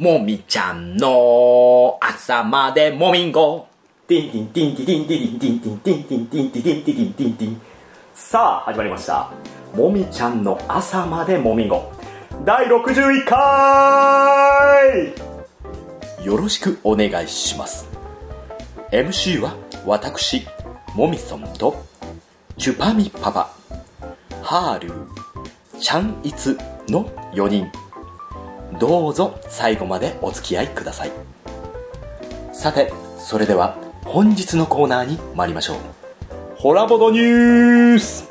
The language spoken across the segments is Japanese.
もみちゃんの朝までもみんご。ティンティンティンティンティンティンティンティンティンティンティンティンティンティンティン。さあ始まりました、もみちゃんの朝までもみんご第61回。よろしくお願いします。 MC は私もみそんとチュパミパパ、ハールー、チャンイツの4人。どうぞ最後までお付き合いください。さて、それでは本日のコーナーに参りましょう。ホラボドニュース。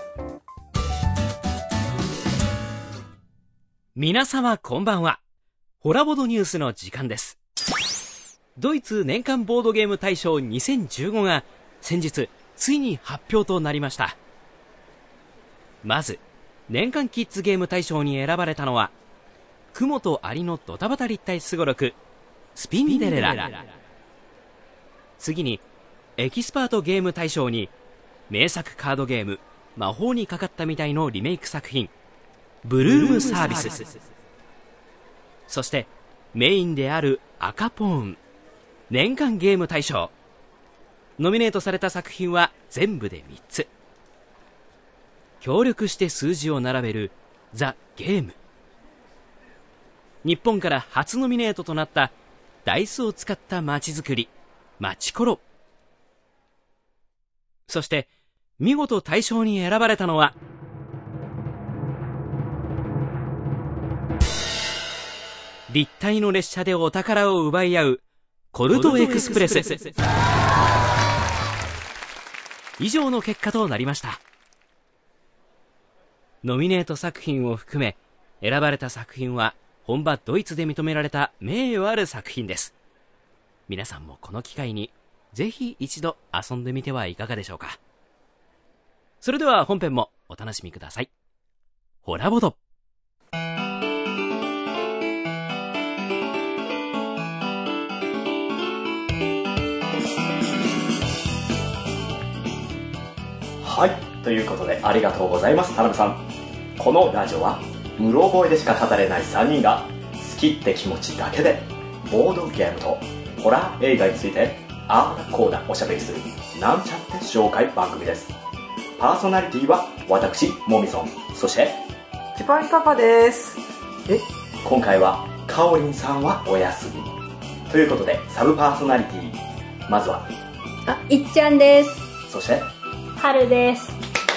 皆様こんばんは。ホラボドニュースの時間です。ドイツ年間ボードゲーム大賞2015が先日ついに発表となりました。まず年間キッズゲーム大賞に選ばれたのは雲とアリのドタバタ立体すごろくスピンデレラ。次にエキスパートゲーム大賞に名作カードゲーム魔法にかかったみたいのリメイク作品ブルームサービス。そしてメインである赤ポーン年間ゲーム大賞。ノミネートされた作品は全部で3つ。協力して数字を並べるザ・ゲーム。日本から初ノミネートとなったダイスを使った街づくりマチコロ。そして見事大賞に選ばれたのは立体の列車でお宝を奪い合うコルトエクスプレス。以上の結果となりました。ノミネート作品を含め選ばれた作品は本場ドイツで認められた名誉ある作品です。皆さんもこの機会にぜひ一度遊んでみてはいかがでしょうか。それでは本編もお楽しみください。ホラボド。 はい、ということでありがとうございます、田辺さん。このラジオはうろ覚えでしか語れない3人が好きって気持ちだけでボードゲームとホラー映画についてあーだこーだおしゃべりするなんちゃって紹介番組です。パーソナリティは私もみそん、そしてチュパミパパです。 今回はかおりんさんはお休みということで、サブパーソナリティまずはいっちゃんです。 そしてはるです。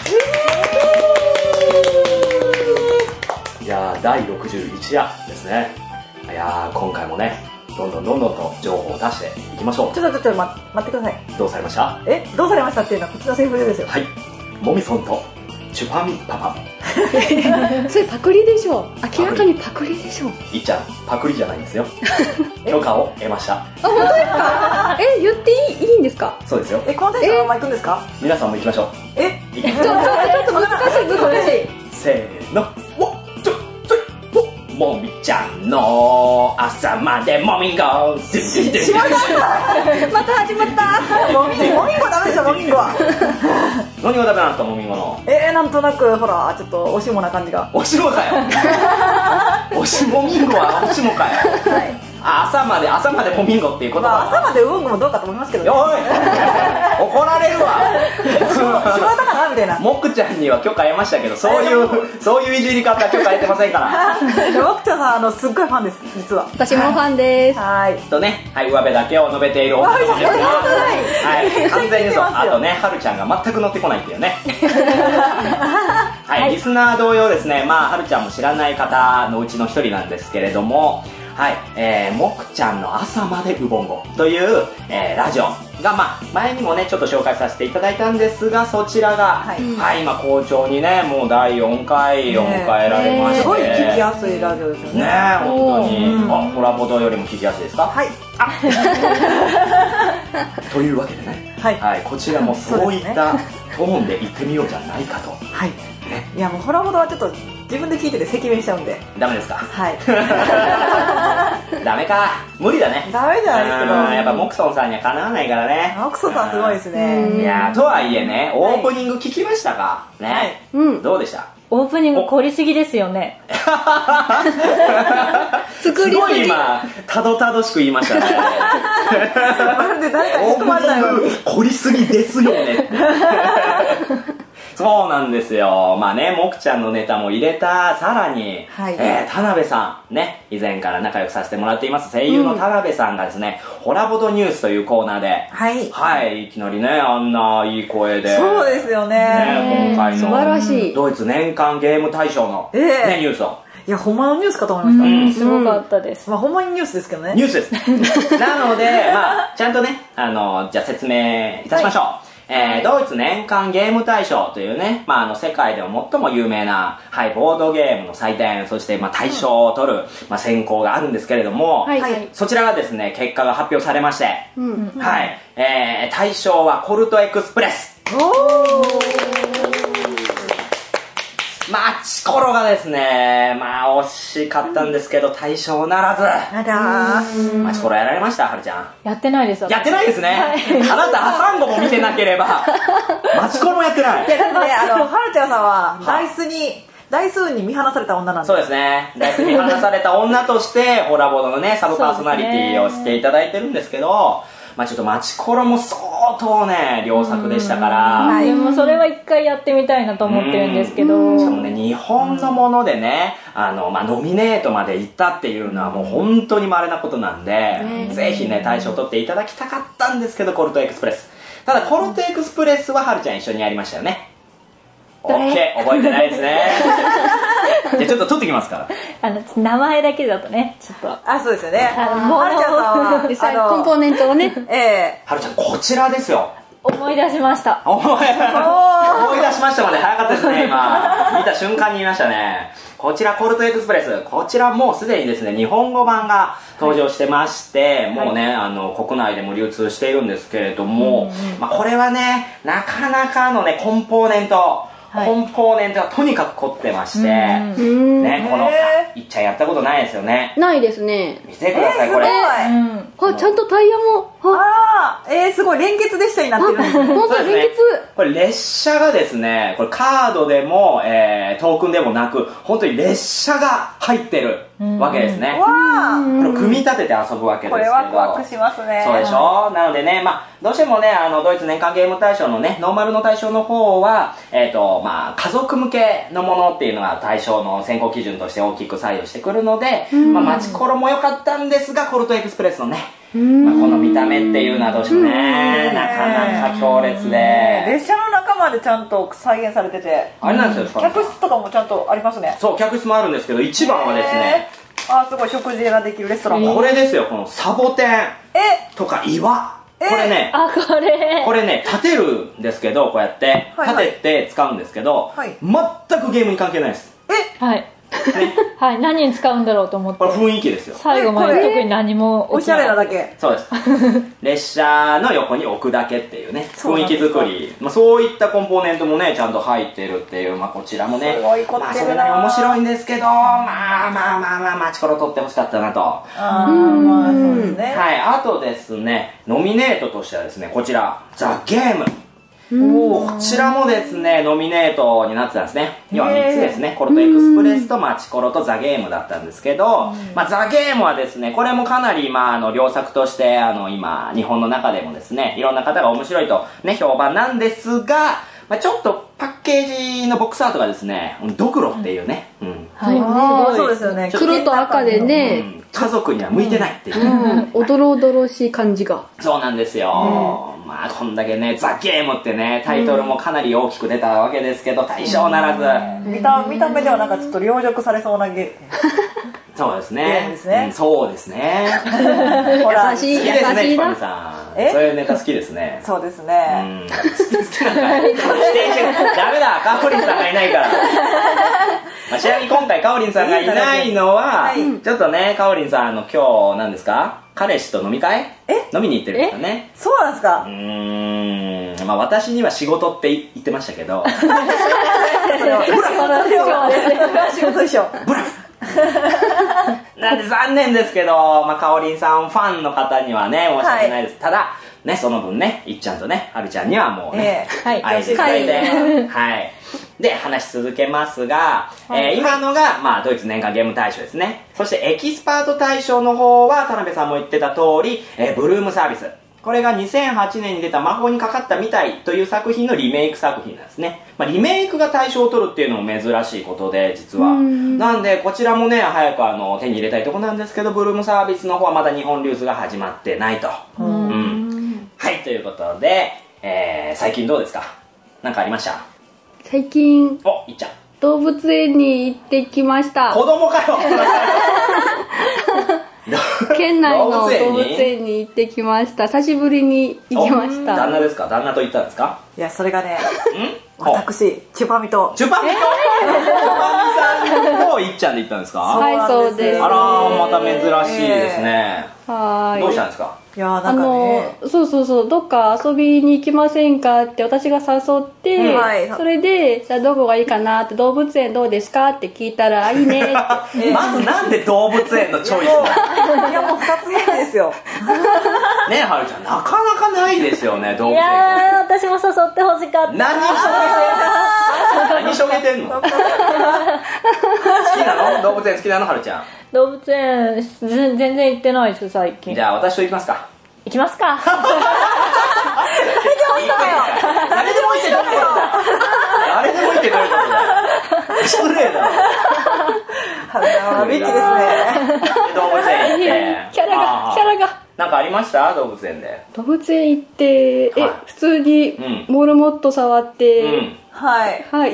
いやー第61夜ですね。いやー今回もねどんどんと情報を出していきましょう。 ちょっと待ってください。 どうされました？ どうされましたっていうのはこっちのセリフですよ。 はい、もみそんとチュパミパパ。 それパクリでしょ。明らかにパクリでしょ。 いっちゃんパクリじゃないんですよ。許可を得ました。 あ、本当ですか？言っていいんですか？ そうですよ。 このテンション行くんですか？ 皆さんも行きましょう。 ちょっと難しい。 せーの、もみちゃんの朝までもみんご。 また始まった。 もみんごダメですよ、もみんごは。 何がダメなんですか、もみんごの。 なんとなくほらちょっとおしもな感じが。 おしもかよ。おしもみんごはおしもかよ。はい。朝までもみんごっていうことは、 朝までうんごもどうかと思いますけどね。 おい怒られるわ。 しまったかなみたいな。 もくちゃんには許可得ましたけど、そういういじり方許可得てませんから。 もくちゃんさんすっごいファンです、実は。 私もファンです。 はい。 とね、はい、上辺だけを述べているお二人ですが、はい、完全にそう。あとね、はるちゃんが全く乗ってこないっていうね。はい、リスナー同様ですね、はるちゃんも知らない方のうちの一人なんですけれども、はい、もくちゃんの朝までうぼんごという、ラジオが、前にもねちょっと紹介させていただいたんですが、そちらが、今好調にね、もう第4回を迎えられまして、 すごい聞きやすいラジオですよね。 本当に。ホラボドよりも聞きやすいですか？はい。というわけでね、はい、こちらもそういったトーンで行ってみようじゃないかと。はい。 いやもうホラボドはちょっと自分で聞いてて赤面しちゃうんで。 ダメですか？ はい。 ダメか、無理だね。 ダメじゃないですけど、 やっぱモクソンさんにはかなわないからね。 モクソンさんすごいですね。 いやとはいえね、オープニング聞きましたかね。どうでした？ オープニング凝りすぎですよね。 すごい今たどたどしく言いましたね。 なんで誰かに突っ込まれたように凝りすぎですよねってそうなんですよ。まあね、もくちゃんのネタも入れた、さらに、 はい、 田辺さん、ね、以前から仲良くさせてもらっています声優の田辺さんがですね、ホラボドニュースというコーナーで、はい、いきなりね、あんないい声で。 そうですよね。 今回の素晴らしい。 ドイツ年間ゲーム大賞の、ね、ニュースを。 いや、ほんまのニュースかと思いました。 すごかったです。 まあ、ほんまにニュースですけどね。 ニュースです。なので、まあ、ちゃんとね、じゃあ説明いたしましょう。ドイツ年間ゲーム大賞というね、まあ、世界でも最も有名な、はい、ボードゲームの祭典、そして、まあ、大賞を取る、まあ、選考があるんですけれども、そちらがですね、結果が発表されまして、はい、大賞はコルトエクスプレス。マチコロがですね、まあ惜しかったんですけど大賞ならず。マチコロやられました？はるちゃん。 やってないです。 やってないですね。あなたハサンゴも見てなければマチコロもやってない。 いや、だってはるちゃんさんはダイスに見放された女なんで。 そうですね。ダイスに見放された女としてホラボドのねサブパーソナリティをしていただいてるんですけど、まあちょっとマチコロも相当ね良作でしたから、 でもそれは一回やってみたいなと思ってるんですけど、 しかもね日本のものでねまあ、ノミネートまで行ったっていうのはもう本当に稀なことなんで、ぜひね大賞取っていただきたかったんですけど、コルトエクスプレス。ただコルトエクスプレスははるちゃん一緒にやりましたよね。オッケー、覚えてないですね。じゃあちょっと取ってきますから。 名前だけだとね、ちょっと。 そうですよね。はるちゃんさんはコンポーネントをね。 はるちゃんこちらですよ。 思い出しました。 思い出しましたまで早かったですね、今。見た瞬間に言いましたね。こちらコルトエクスプレス、こちらもうすでにですね日本語版が登場してまして、もうね国内でも流通しているんですけれども、まあ、これはねなかなかのねコンポーネントがとにかく凝ってまして、ね、このいっちゃんやったことないですよね。 ないですね。 見てください、これ。 ちゃんとタイヤも。 すごい連結列車になってるんですね。 本当連結。 これ列車がですね、これカードでも、トークンでもなく、本当に列車が入ってるわけですね。これを組み立てて遊ぶわけですけど。これワクワクしますね。 そうでしょ。なのでね、まあどうしてもねドイツ年間ゲーム大賞のねノーマルの大賞の方はまあ家族向けのものっていうのが大賞の選考基準として大きく左右してくるので、まあマチコロも良かったんですが、コルトエクスプレスのね、まあこの見た目っていうのはどうしてもねなかなか強烈で、 列車の中までちゃんと再現されてて、 あれなんですよ、 客室とかもちゃんとありますね。 そう、客室もあるんですけど、一番はですね、 すごい食事ができるレストラン。 これですよ、このサボテンとか岩、これね、これね立てるんですけど、こうやって立てて使うんですけど、全くゲームに関係ないです。 はい、何に使うんだろうと思って。 これ雰囲気ですよ。 最後まで特に何もおしゃれなだけ。 そうです。列車の横に置くだけっていうね、雰囲気作り、まあそういったコンポーネントもねちゃんと入ってるっていう、まあこちらもね、まあそれなりに面白いんですけど、まあマチコロ取ってほしかったなと。 まあそうですね。 はい、あとですね、ノミネートとしてはですね、こちらザ・ゲーム。こちらもですねノミネートになってたんですね。要は3つですね、コルトエクスプレスとマチコロとザ・ゲームだったんですけど、まあ、ザ・ゲームはですねこれもかなり良作として今日本の中でもですねいろんな方が面白いとね評判なんですが、まあ、ちょっとパッケージのボックスアートがですねドクロっていうね、 そうですよね、 黒と赤でね、 家族には向いてないっていう、 おどろおどろしい感じが。 そうなんですよ、まあこんだけねザ・ゲームってねタイトルもかなり大きく出たわけですけど、大賞ならず、 見た目ではなんかちょっと凌辱されそうなそうですね、そうですね。 優しい好きですね、キパミさん。そういうネタ好きですね。 そうですね。 好きなんか否定してダメだ、カオリンさんがいないから。ちなみに今回カオリンさんがいないのは、ちょっとねカオリンさん今日何ですか、彼氏と飲み会飲みに行ってるんですよね。 そうなんですか。 まあ私には仕事って言ってましたけど、 仕事でしょ。 なんで残念ですけど、まあかおりんさんファンの方にはね申し訳ないです。ただね、その分ねいっちゃんとねはるちゃんにはもうね愛していただいて、はい。 で、話し続けますが、今のが、まあ、ドイツ年間ゲーム大賞ですね。そして、エキスパート大賞の方は、田辺さんも言ってた通り、ブルームサービス。これが2008年に出た魔法にかかったみたいという作品のリメイク作品なんですね。まあ、リメイクが大賞を取るっていうのも珍しいことで、実は。なんで、こちらもね、早く手に入れたいとこなんですけど、ブルームサービスの方はまだ日本流通が始まってないと。はい、ということで、最近どうですか？なんかありました？ 最近、 お、いっちゃん。 動物園に行ってきました。 子供かよ県内の動物園に行ってきました。久しぶりに行きました。 旦那ですか？旦那と行ったんですか？ いや、それがね、私、チュパミと。 チュパミさんといっちゃんで行ったんですか？ はい、そうです。 あら、また珍しいですね。 はい。 どうしたんですか？ いや、なんかね、 そう、どっか遊びに行きませんかって私が誘って、それで、じゃあどこがいいかなって、動物園どうですかって聞いたら、いいねって。 まずなんで動物園のチョイスなの？ いや、もう二つ返事ですよ。 ねえ、はるちゃん、なかなかないですよね、動物園。 いやー、私も誘ってほしかった。 何しょげてんの？好きなの？動物園好きなの？はるちゃん。 動物園全然行ってないです最近。 じゃあ私と行きますか？ 行きますか？ 誰でも行ってどういうことだ？誰でも行ってどういうことだ？失礼だろ。 ビッチですね。 動物園行って。 キャラが。 なんかありました？動物園で。 動物園行って、普通にモルモット触って、はい、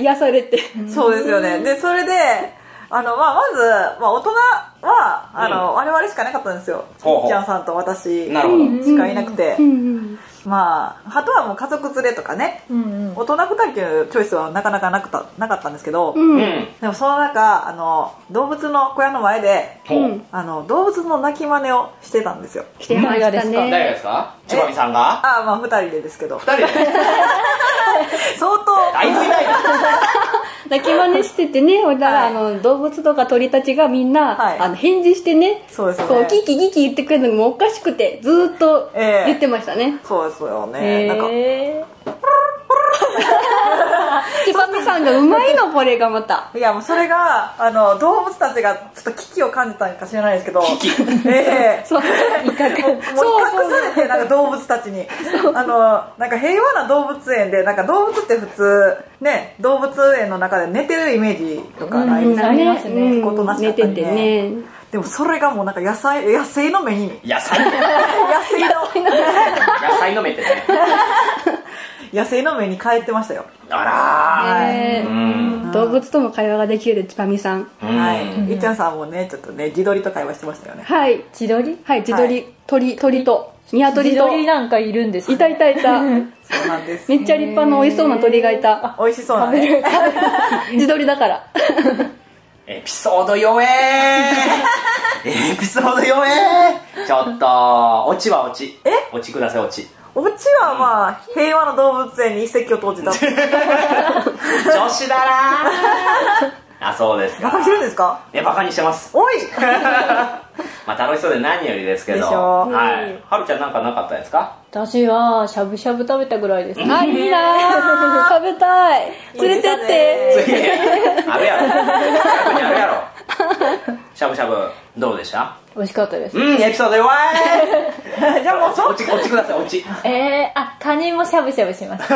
癒されて。 そうですよね。で、それで、まず、大人は、我々しかいなかったんですよ。いっちゃんさんと私しかいなくて。まあ、あとはもう家族連れとかね、大人2人っていうチョイスはなかなかなかったんですけど、でもその中、動物の小屋の前で、動物の鳴き真似をしてたんですよ。 してましたね。 誰がですか？ちばみさんが？ まあ2人でですけど。 2人で相当。 だいぶいないな。 鳴き真似しててね、動物とか鳥たちがみんな、返事してね、こうキキキキ言ってくるのがもうおかしくて、ずーっと言ってましたね。 そうですよね。なんかチバミさんがうまいの、これがまた。 いや、もうそれが動物たちがちょっと危機を感じたのか知らないですけど、そう、威嚇されて、なんか動物たちになんか平和な動物園で、なんか動物って普通ね、動物園の中で寝てるイメージとかないですかね。ことなしかったりね。でもそれがもうなんか野生の目に野菜の目ってね野生の目に帰ってましたよ。 あら動物とも会話ができるチパミさん。 はい。いっちゃんさんもね、ちょっとね、自撮りと会話してましたよね。 はい。 自撮り？ はい、自撮り。鳥とニワトリと。 自撮りなんかいるんですか？ いた。 そうなんです。 めっちゃ立派な美味しそうな鳥がいた。 美味しそうなね。 自撮りだから。 エピソード弱エピソード弱ちょっとオチはオチください。オチはまあ平和の動物園に一石を投じた。女子だなあ、そうですか。 バカにしてるんですか？ いや、バカにしてます。 おいまあ楽しそうで何よりですけど。 でしょ。 はい。はるちゃんなんかなかったですか？ 私はしゃぶしゃぶ食べたぐらいです。 いいなぁ。食べたい。連れてって。 あるやろ。近くにあるやろ。しゃぶしゃぶどうでした？ 美味しかったです。 エピソード弱い。 じゃあもうオチください。オチ。 カニもしゃぶしゃぶしました。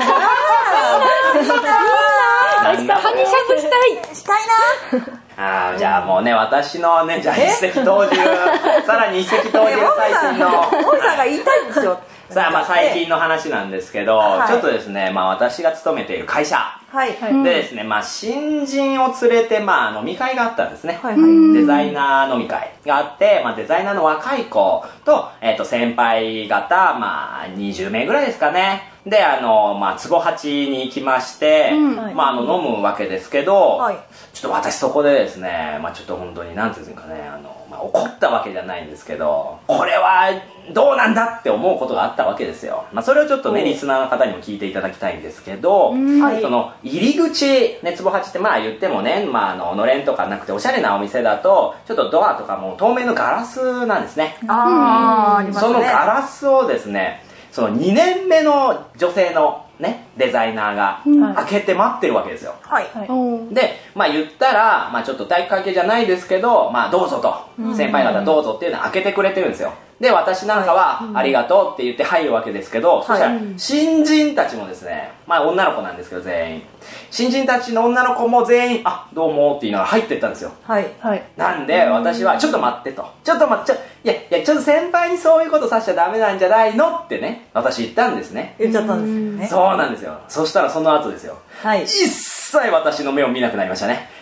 カニしゃぶしたいな。 じゃあもうね、私のね、じゃあ一石投じる、さらに一石投じる最近の。 モンさんが言いたいんですよ。 さあ、まあ最近の話なんですけど、ちょっとですね、まあ私が勤めている会社でですね、まあ新人を連れて、まあ飲み会があったんですね。デザイナー飲み会があって、まあデザイナーの若い子と、先輩方、まあ20名ぐらいですかね。で、まあ、壺八に行きまして、まあ、飲むわけですけど、ちょっと私そこでですね、まあ、ちょっと本当に、なんていうんですかね、まあ、怒ったわけじゃないんですけど、これはどうなんだって思うことがあったわけですよ。まあ、それをちょっとね、リスナーの方にも聞いていただきたいんですけど、その、入り口、ね、壺八ってまあ言ってもね、まあ、のれんとかなくて、おしゃれなお店だと、ちょっとドアとかも透明のガラスなんですね。 ありますね。 そのガラスをですね、その2年目の女性のね、 デザイナーが開けて待ってるわけですよ。 はい。 で、まあ言ったら、まあちょっと体育会系じゃないですけど、まあどうぞと、先輩方どうぞっていうのを開けてくれてるんですよ。で、私なんかは、ありがとうって言って入るわけですけど、そしたら、新人たちもですね、まあ女の子なんですけど全員。新人たちの女の子も全員、あ、どうもって言いながら入ってったんですよ。 はい。 なんで、私は、ちょっと待ってと。ちょっと待って、いや、ちょっと先輩にそういうことさせちゃダメなんじゃないのってね、私言ったんですね。 言っちゃったんですよね。 そうなんですよ。そしたらその後ですよ。 はい。 一切私の目を見なくなりましたね。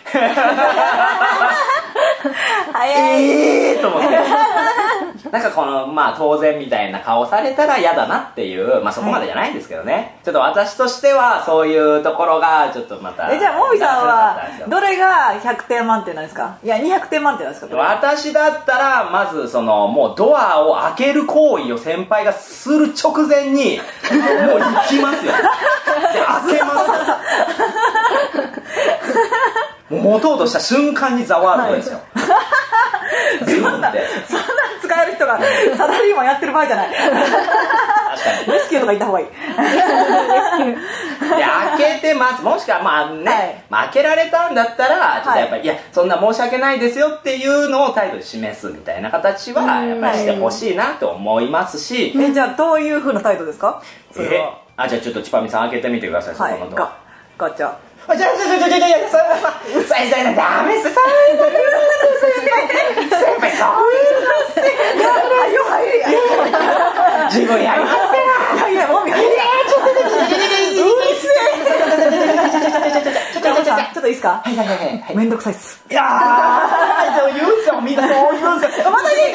早いと思って。なんかこの、まあ当然みたいな顔されたら嫌だなっていう、まあそこまでじゃないんですけどね。ちょっと私としてはそういうところがちょっとまた。 じゃあ、もみさんは、どれが100点満点なんですか？いや、200点満点なんですか？ 私だったら、まずその、もうドアを開ける行為を先輩がする直前に、もう行きますよ。で、開けます。もう持とうとした瞬間にザワールドですよ。 そんなん使える人がサラリーマンやってる場合じゃない。確かに。レスキューとか行った方がいい。 で、開けてます。もしくはまあね、開けられたんだったら、ちょっとやっぱり、いや、そんな申し訳ないですよっていうのを態度で示すみたいな形は、やっぱりしてほしいなと思いますし。 じゃあどういう風な態度ですか？ じゃあちょっとちぱみさん開けてみてください、そこのドア。 ガチャ。 じゃあ、ダメっす、先輩、そういうのっす自分やりますからいや、もう見てちょっといいっすか？はいめんどくさいっす。いやー、でも言うんすよ、みんなそう言うんすよ。またいい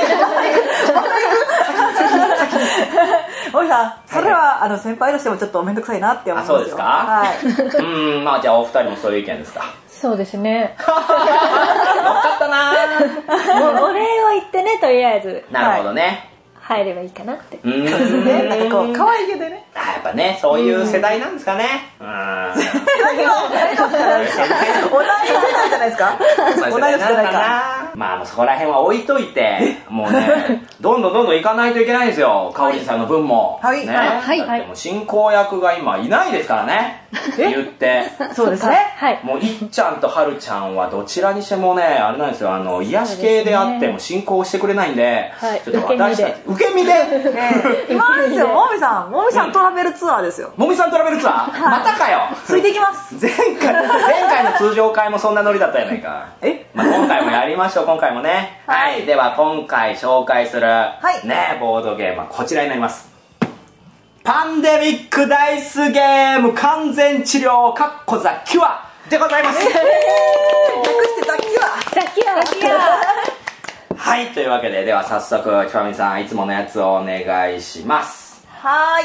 おいさん、それは先輩としてもちょっとめんどくさいなって思うんですよ。 あ、そうですか？はい。まあじゃあお二人もそういう意見ですか？ そうですね。 乗っかったなー。お礼を言ってね、とりあえず。 なるほどね。 入ればいいかなって。 なんかこう、可愛げでね。 やっぱね、そういう世代なんですかね。 同じ世代じゃないですか？同じ世代か。 まあそこら辺は置いといて、もうね、どんどん行かないといけないんですよ。かおりんさんの分も。 はい。 ね。でも進行役が今いないですからね。言って。 そうですね。 はい。 もういっちゃんとはるちゃんはどちらにしてもね、あれなんですよ、癒し系であっても進行してくれないんで、ちょっと私たち、受け身で。 今ですよ、もみさんトラベルツアーですよ。 もみさんトラベルツアー？またかよ。 ついていきます。 前回の通常会もそんなノリだったやないか。まあ今回もやりましょう、今回もね。はい。では今回紹介する、ね、ボードゲームはこちらになります。パンデミックダイスゲーム完全治療ザ・キュアでございます。 略してザ・キュア。 はい、というわけで、では早速、きぱみさん、いつものやつをお願いします。 はい。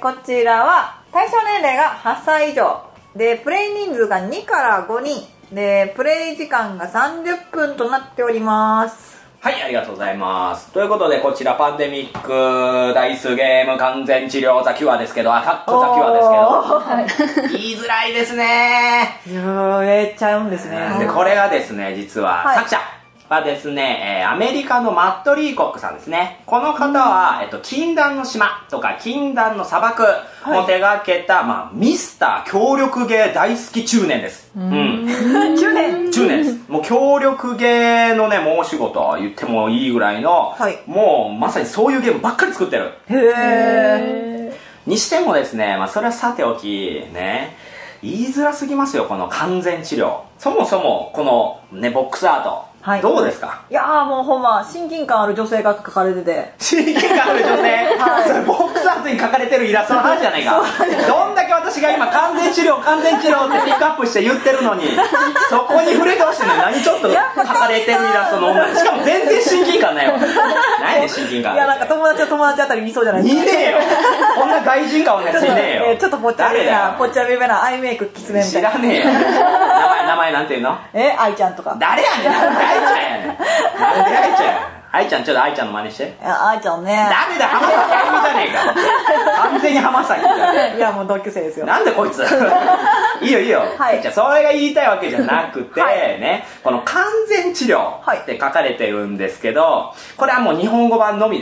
こちらは、対象年齢が8歳以上。で、プレイ人数が2から5人。で、プレイ時間が30分となっております。 はい、ありがとうございます。ということで、こちら、パンデミックダイスゲーム完全治療ザ・キュアですけど、ザ・キュアですけど、言いづらいですね。 言っちゃうんですね。 で、これがですね、実は、作者はですね、アメリカのマット・リーコックさんですね。この方は、禁断の島とか禁断の砂漠を手掛けた、まあ、ミスター協力ゲー大好き中年です。 中年です。もう協力ゲーのね、もう仕事言ってもいいぐらいの、もうまさにそういうゲームばっかり作ってる。にしてもですね、まあそれはさておき、ね、言いづらすぎますよ、この完全治療。そもそも、このね、ボックスアート。どうですか？ いやーもうほんま親近感ある女性が描かれてて。 親近感ある女性？それボックスアートに描かれてるイラストの話じゃないか。どんだけ私が今完全治療ってピックアップして言ってるのに、そこに触れてほしいのに何ちょっと描かれてるイラストの女。しかも全然親近感ないわ。何で親近感？ いやなんか友達あたりにいそうじゃないですか。 いねえよ。こんな外人顔のやついねえよ。 ちょっとぽっちゃりめなアイメイクきつめみたいな。 知らねえよ。名前なんていうの？ 愛ちゃんとか。 誰やねん。愛ちゃんやねん。なんで愛ちゃんや。愛ちゃん、ちょっと愛ちゃんの真似して。 いや、愛ちゃんね。 誰だ、浜崎あゆみじゃねえか。完全に浜崎じゃん。 いや、もう同級生ですよ。 なんでこいつ。いいよいいよ。じゃあ、それが言いたいわけじゃなくて、ね、この完全治療って書かれてるんですけど、これはもう日本語版のみですね。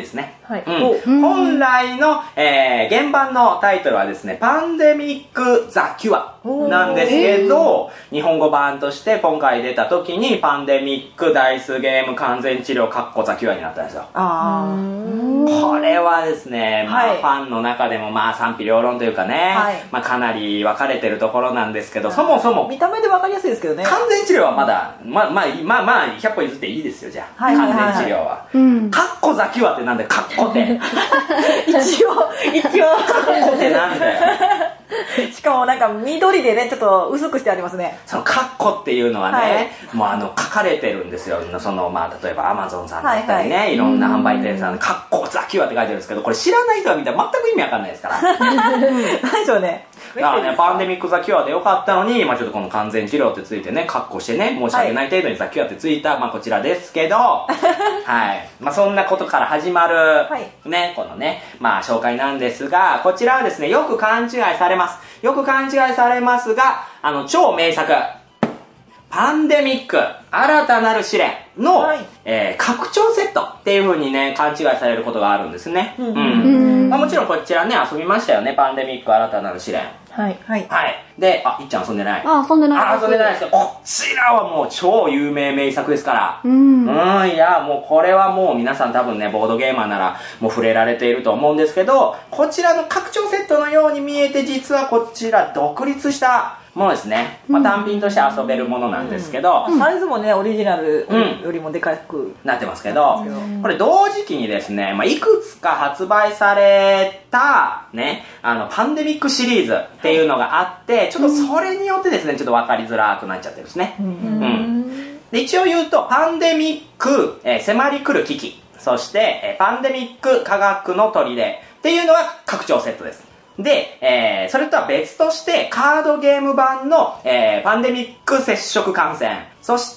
はい。 本来の、原版のタイトルはですね、パンデミック・ザ・キュアなんですけど、日本語版として今回出た時にパンデミック・ダイスゲーム完全治療ザ・キュアになったんですよ。これはですね、まあ、ファンの中でもまあ賛否両論というかね、まあ、かなり分かれてるところなんですけど、そもそも見た目で分かりやすいですけどね。 完全治療はまだまあ100歩譲っていいですよ。じゃあ、完全治療はザ・キュアってなんだよ、カッコって一応カッコってなんだよ。 しかもなんか緑でねちょっと薄くしてありますね。 そのカッコっていうのはね、もう書かれてるんですよ。そのまあ例えばアマゾンさんだったりね、いろんな販売店さんでカッコザ・キュアって書いてるんですけど、これ知らない人が見たら全く意味わかんないですから何でしょうね。 だからね、パンデミック・ザ・キュアでよかったのに、まあちょっとこの完全治療ってついてね、カッコしてね、申し訳ない程度にザ・キュアってついた、まあこちらですけどはい、まあそんなことから始まるね、このね、まあ紹介なんですが、こちらはですね、よく勘違いされます。よく勘違いされますが、超名作パンデミック新たなる試練の、拡張セットっていう風にね勘違いされることがあるんですね。まあ、もちろんこちらね遊びましたよね、パンデミック新たなる試練。 はいはい。で、いっちゃん遊んでない？ 遊んでない。 遊んでないですよ。こちらはもう超有名名作ですから。いやもうこれはもう皆さん多分ねボードゲーマーならもう触れられていると思うんですけど、こちらの拡張セットのように見えて実はこちら独立したものですね。まあ、単品として遊べるものなんですけど、 サイズもねオリジナルよりもでかくなってますけど、これ同時期にですね、まあ、いくつか発売されたねパンデミックシリーズっていうのがあって、ちょっとそれによってですねちょっと分かりづらくなっちゃってるんですね。で一応言うとパンデミック、迫り来る危機、そして、パンデミック科学の砦っていうのは拡張セットです。で、それとは別としてカードゲーム版の、パンデミック接触感染、そして、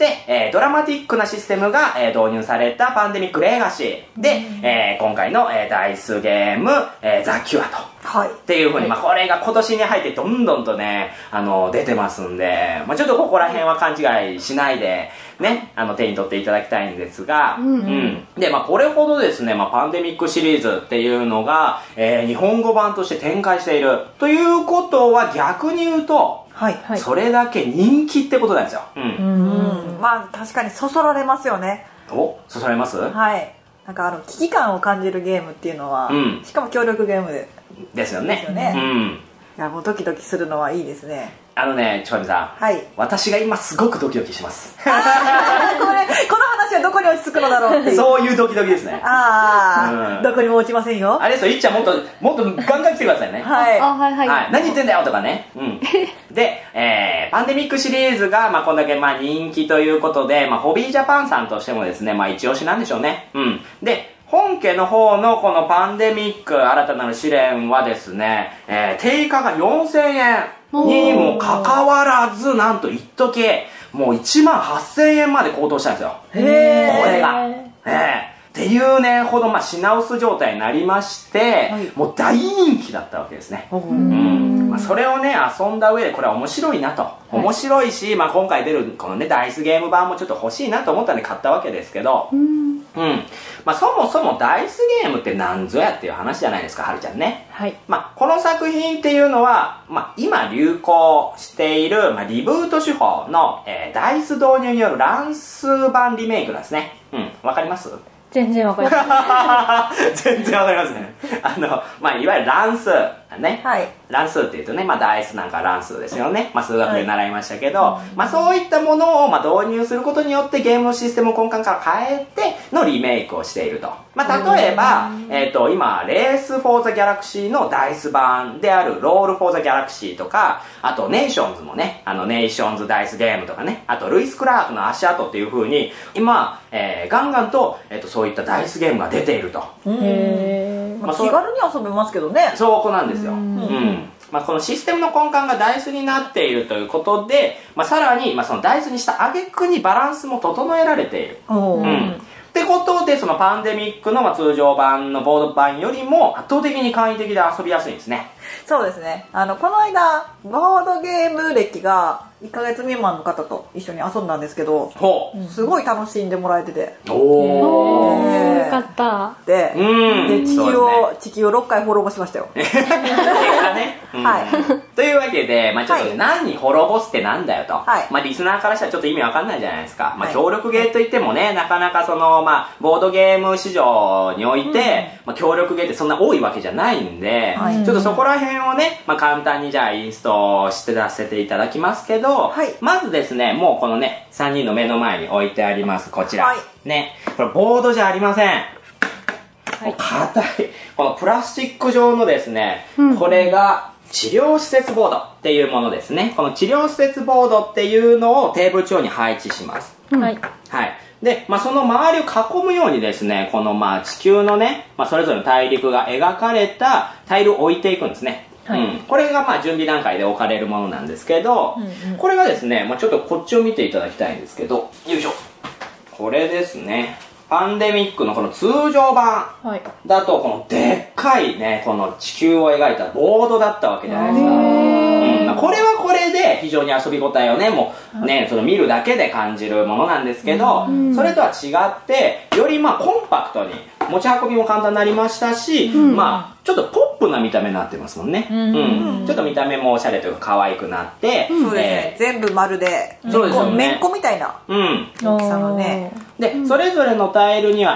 ドラマティックなシステムが、導入されたパンデミックレガシーで、今回の、ダイスゲーム、ザ・キュアと。っていう風に、まあ、これが今年に入ってどんどんとね、出てますんで、まあ、ちょっとここら辺は勘違いしないで、ね、手に取っていただきたいんですが、で、まあ、これほどですね、まあ、パンデミックシリーズっていうのが、日本語版として展開している。ということは逆に言うと、それだけ人気ってことなんですよ。 まあ、確かにそそられますよね。 そそられます？ はい。なんか危機感を感じるゲームっていうのは、しかも協力ゲームですよね。 いやもうドキドキするのはいいですね。 チョイムさん、私が今すごくドキドキします。 この話はどこに落ち着くのだろうっていう。 そういうドキドキですね。 どこにも落ちませんよ。 あれですよ、いっちゃんもっとガンガン来てくださいね。何言ってんだよとかね。で、パンデミックシリーズが、まあ、こんだけ、まあ、人気ということで、まあ、ホビージャパンさんとしてもですね、まあ、一押しなんでしょうね。で、本家の方のこのパンデミック新たなる試練はですね、定価が4000円にもかかわらず、なんと一時もう18000円まで高騰したんですよ。これが。っていうねほど、まあ、品薄状態になりまして、もう大人気だったわけですね。まあ、それをね遊んだ上でこれは面白いなと、面白いし、まあ、今回出るこのねダイスゲーム版もちょっと欲しいなと思ったんで買ったわけですけど、まあ、そもそもダイスゲームって何ぞやっていう話じゃないですか、はるちゃんね。まあ、この作品っていうのは、まあ、今流行している、まあ、リブート手法の、ダイス導入による乱数版リメイクなんですね。わかります？ 全然わかりません。 全然わかりますね。まあ、いわゆる乱数ね、乱数っていうとね、まあ、ダイスなんか乱数ですよね。まあ、数学で習いましたけど、まあ、そういったものを、まあ、導入することによってゲームのシステムを根幹から変えてのリメイクをしていると。まあ、例えば、今、レース・フォー・ザ・ギャラクシーのダイス版であるロール・フォー・ザ・ギャラクシーとか、あと、ネーションズもね、ネーションズ・ダイスゲームとかね、あと、ルイス・クラークの足跡っていう風に、今、ガンガンと、そういったダイスゲームが出ていると。 まあ、気軽に遊べますけどね。 そうこなんですよ。まあ、このシステムの根幹がダイスになっているということで、まあ、さらに、まあ、そのダイスにした挙句にバランスも整えられている。ってことで、そのパンデミックの通常版のボード版よりも圧倒的に簡易的で遊びやすいんですね。 そうですね。この間、ボードゲーム歴が1ヶ月未満の方と一緒に遊んだんですけど、すごい楽しんでもらえてて。 おー、よかった。 で、地球を6回滅ぼしましたよ。 はい。というわけで、ちょっとね、何滅ぼすってなんだよと。リスナーからしたらちょっと意味わかんないじゃないですか。協力ゲーといってもね、なかなかボードゲーム市場において、協力ゲーってそんな多いわけじゃないんで、ちょっとそこら辺をね、簡単にじゃあインストして出せていただきますけど、まずですね、もうこのね、3人の目の前に置いてあります、こちら。ね、これボードじゃありません。硬い。このプラスチック状のですね、これが治療施設ボードっていうものですね。この治療施設ボードっていうのをテーブル上に配置します。はい。で、その周りを囲むようにですね、この地球のね、それぞれの大陸が描かれたタイルを置いていくんですね。これが準備段階で置かれるものなんですけど、これがですね、ちょっとこっちを見ていただきたいんですけど、よいしょ。これですね。パンデミックのこの通常版だと、このでっかいね、この地球を描いたボードだったわけじゃないですか。これはこれで非常に遊び応えをね、もうね、その見るだけで感じるものなんですけど、それとは違って、よりコンパクトに、持ち運びも簡単になりましたし、ちょっとポップな見た目になってますもんね。ちょっと見た目もおしゃれというか可愛くなって、 そうですね。全部丸で、めんこみたいな大きさのね。 で、それぞれのタイルには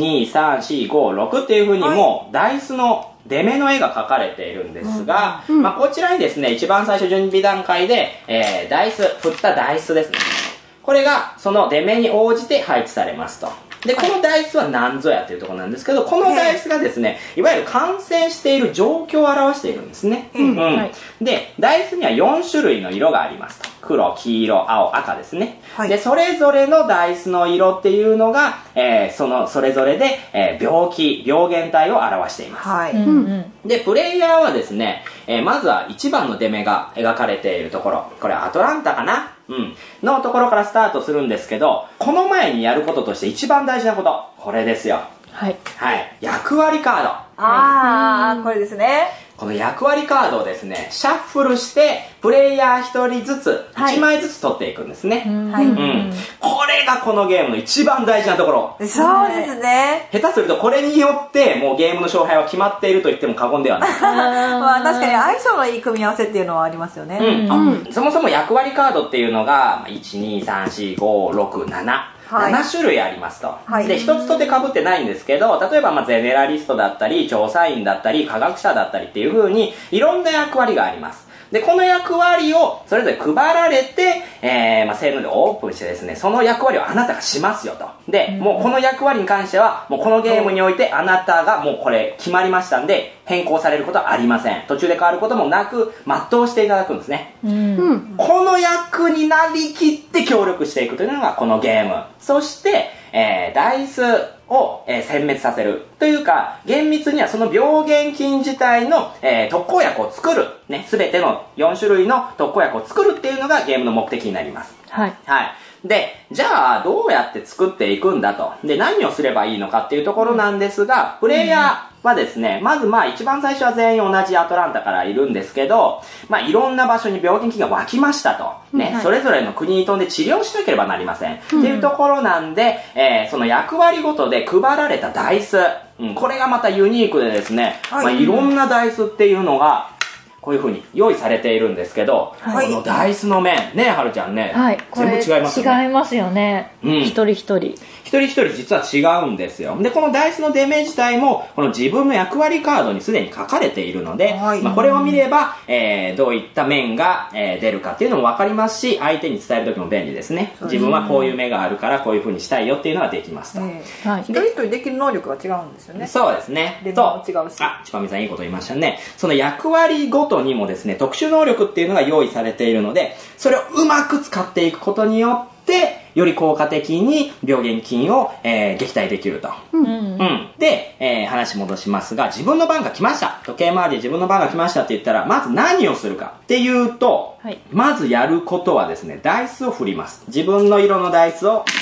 1、2、3、4、5、6っていう風にもうダイスの出目の絵が描かれているんですが、こちらにですね、一番最初準備段階で、ダイス、振ったダイスですね。これがその出目に応じて配置されますと。で、このダイスは何ぞやというところなんですけど、このダイスがですね、いわゆる完成している状況を表しているんですね。で、ダイスには4種類の色がありますと。黒、黄色、青、赤ですね。で、それぞれのダイスの色っていうのが、それぞれで、病気、病原体を表しています。で、プレイヤーはですね、まずは1番の出目が描かれているところ、これアトランタかなのところからスタートするんですけど、この前にやることとして一番大事なこと、これですよ。役割カード。 これですね。 この役割カードをですね、シャッフルして、プレイヤー1人ずつ、1枚ずつ取っていくんですね。これがこのゲームの一番大事なところ。 そうですね。 下手するとこれによって、もうゲームの勝敗は決まっていると言っても過言ではない。 確かに相性のいい組み合わせっていうのはありますよね。 そもそも役割カードっていうのが、1、2、3、4、5、6、7種類ありますと。で、一つとて被ってないんですけど、例えばゼネラリストだったり、調査員だったり、科学者だったりっていう風に、いろんな役割があります。で、この役割をそれぞれ配られて、セールでオープンしてですね、その役割をあなたがしますよと。で、もうこの役割に関しては、もうこのゲームにおいてあなたがもうこれ決まりましたんで、変更されることはありません。途中で変わることもなく、全うしていただくんですね。この役になりきって協力していくというのがこのゲーム。そして、ダイスを、殲滅させる。というか、厳密にはその病原菌自体の、特効薬を作る。ね、すべての4種類の特効薬を作るっていうのがゲームの目的になります。で、じゃあ、どうやって作っていくんだと。で、何をすればいいのかっていうところなんですが、プレイヤーはですね、まず一番最初は全員同じアトランタからいるんですけど、いろんな場所に病原菌が湧きましたと。ね、それぞれの国に飛んで治療しなければなりません。っていうところなんで、その役割ごとで配られたダイス、これがまたユニークでですね、いろんなダイスっていうのが、こういう風に用意されているんですけど、このダイスの面、ね、はるちゃんね、全部違いますよね。 違いますよね。一人一人。 一人一人実は違うんですよ。で、このダイスの出目自体も、この自分の役割カードにすでに書かれているので、これを見れば、どういった面が、出るかっていうのもわかりますし、相手に伝えるときも便利ですね。自分はこういう目があるから、こういう風にしたいよっていうのができますと。 一人一人できる能力が違うんですよね。 そうですね。 レベルも違うし。 ちぱみさんいいこと言いましたね。その役割ごとにもですね、特殊能力っていうのが用意されているので、それをうまく使っていくことによって、より効果的に病原菌を、撃退できると。で、話戻しますが、自分の番が来ました。時計回りで自分の番が来ましたって言ったら、まず何をするかっていうと、まずやることはですね、ダイスを振ります。自分の色のダイスを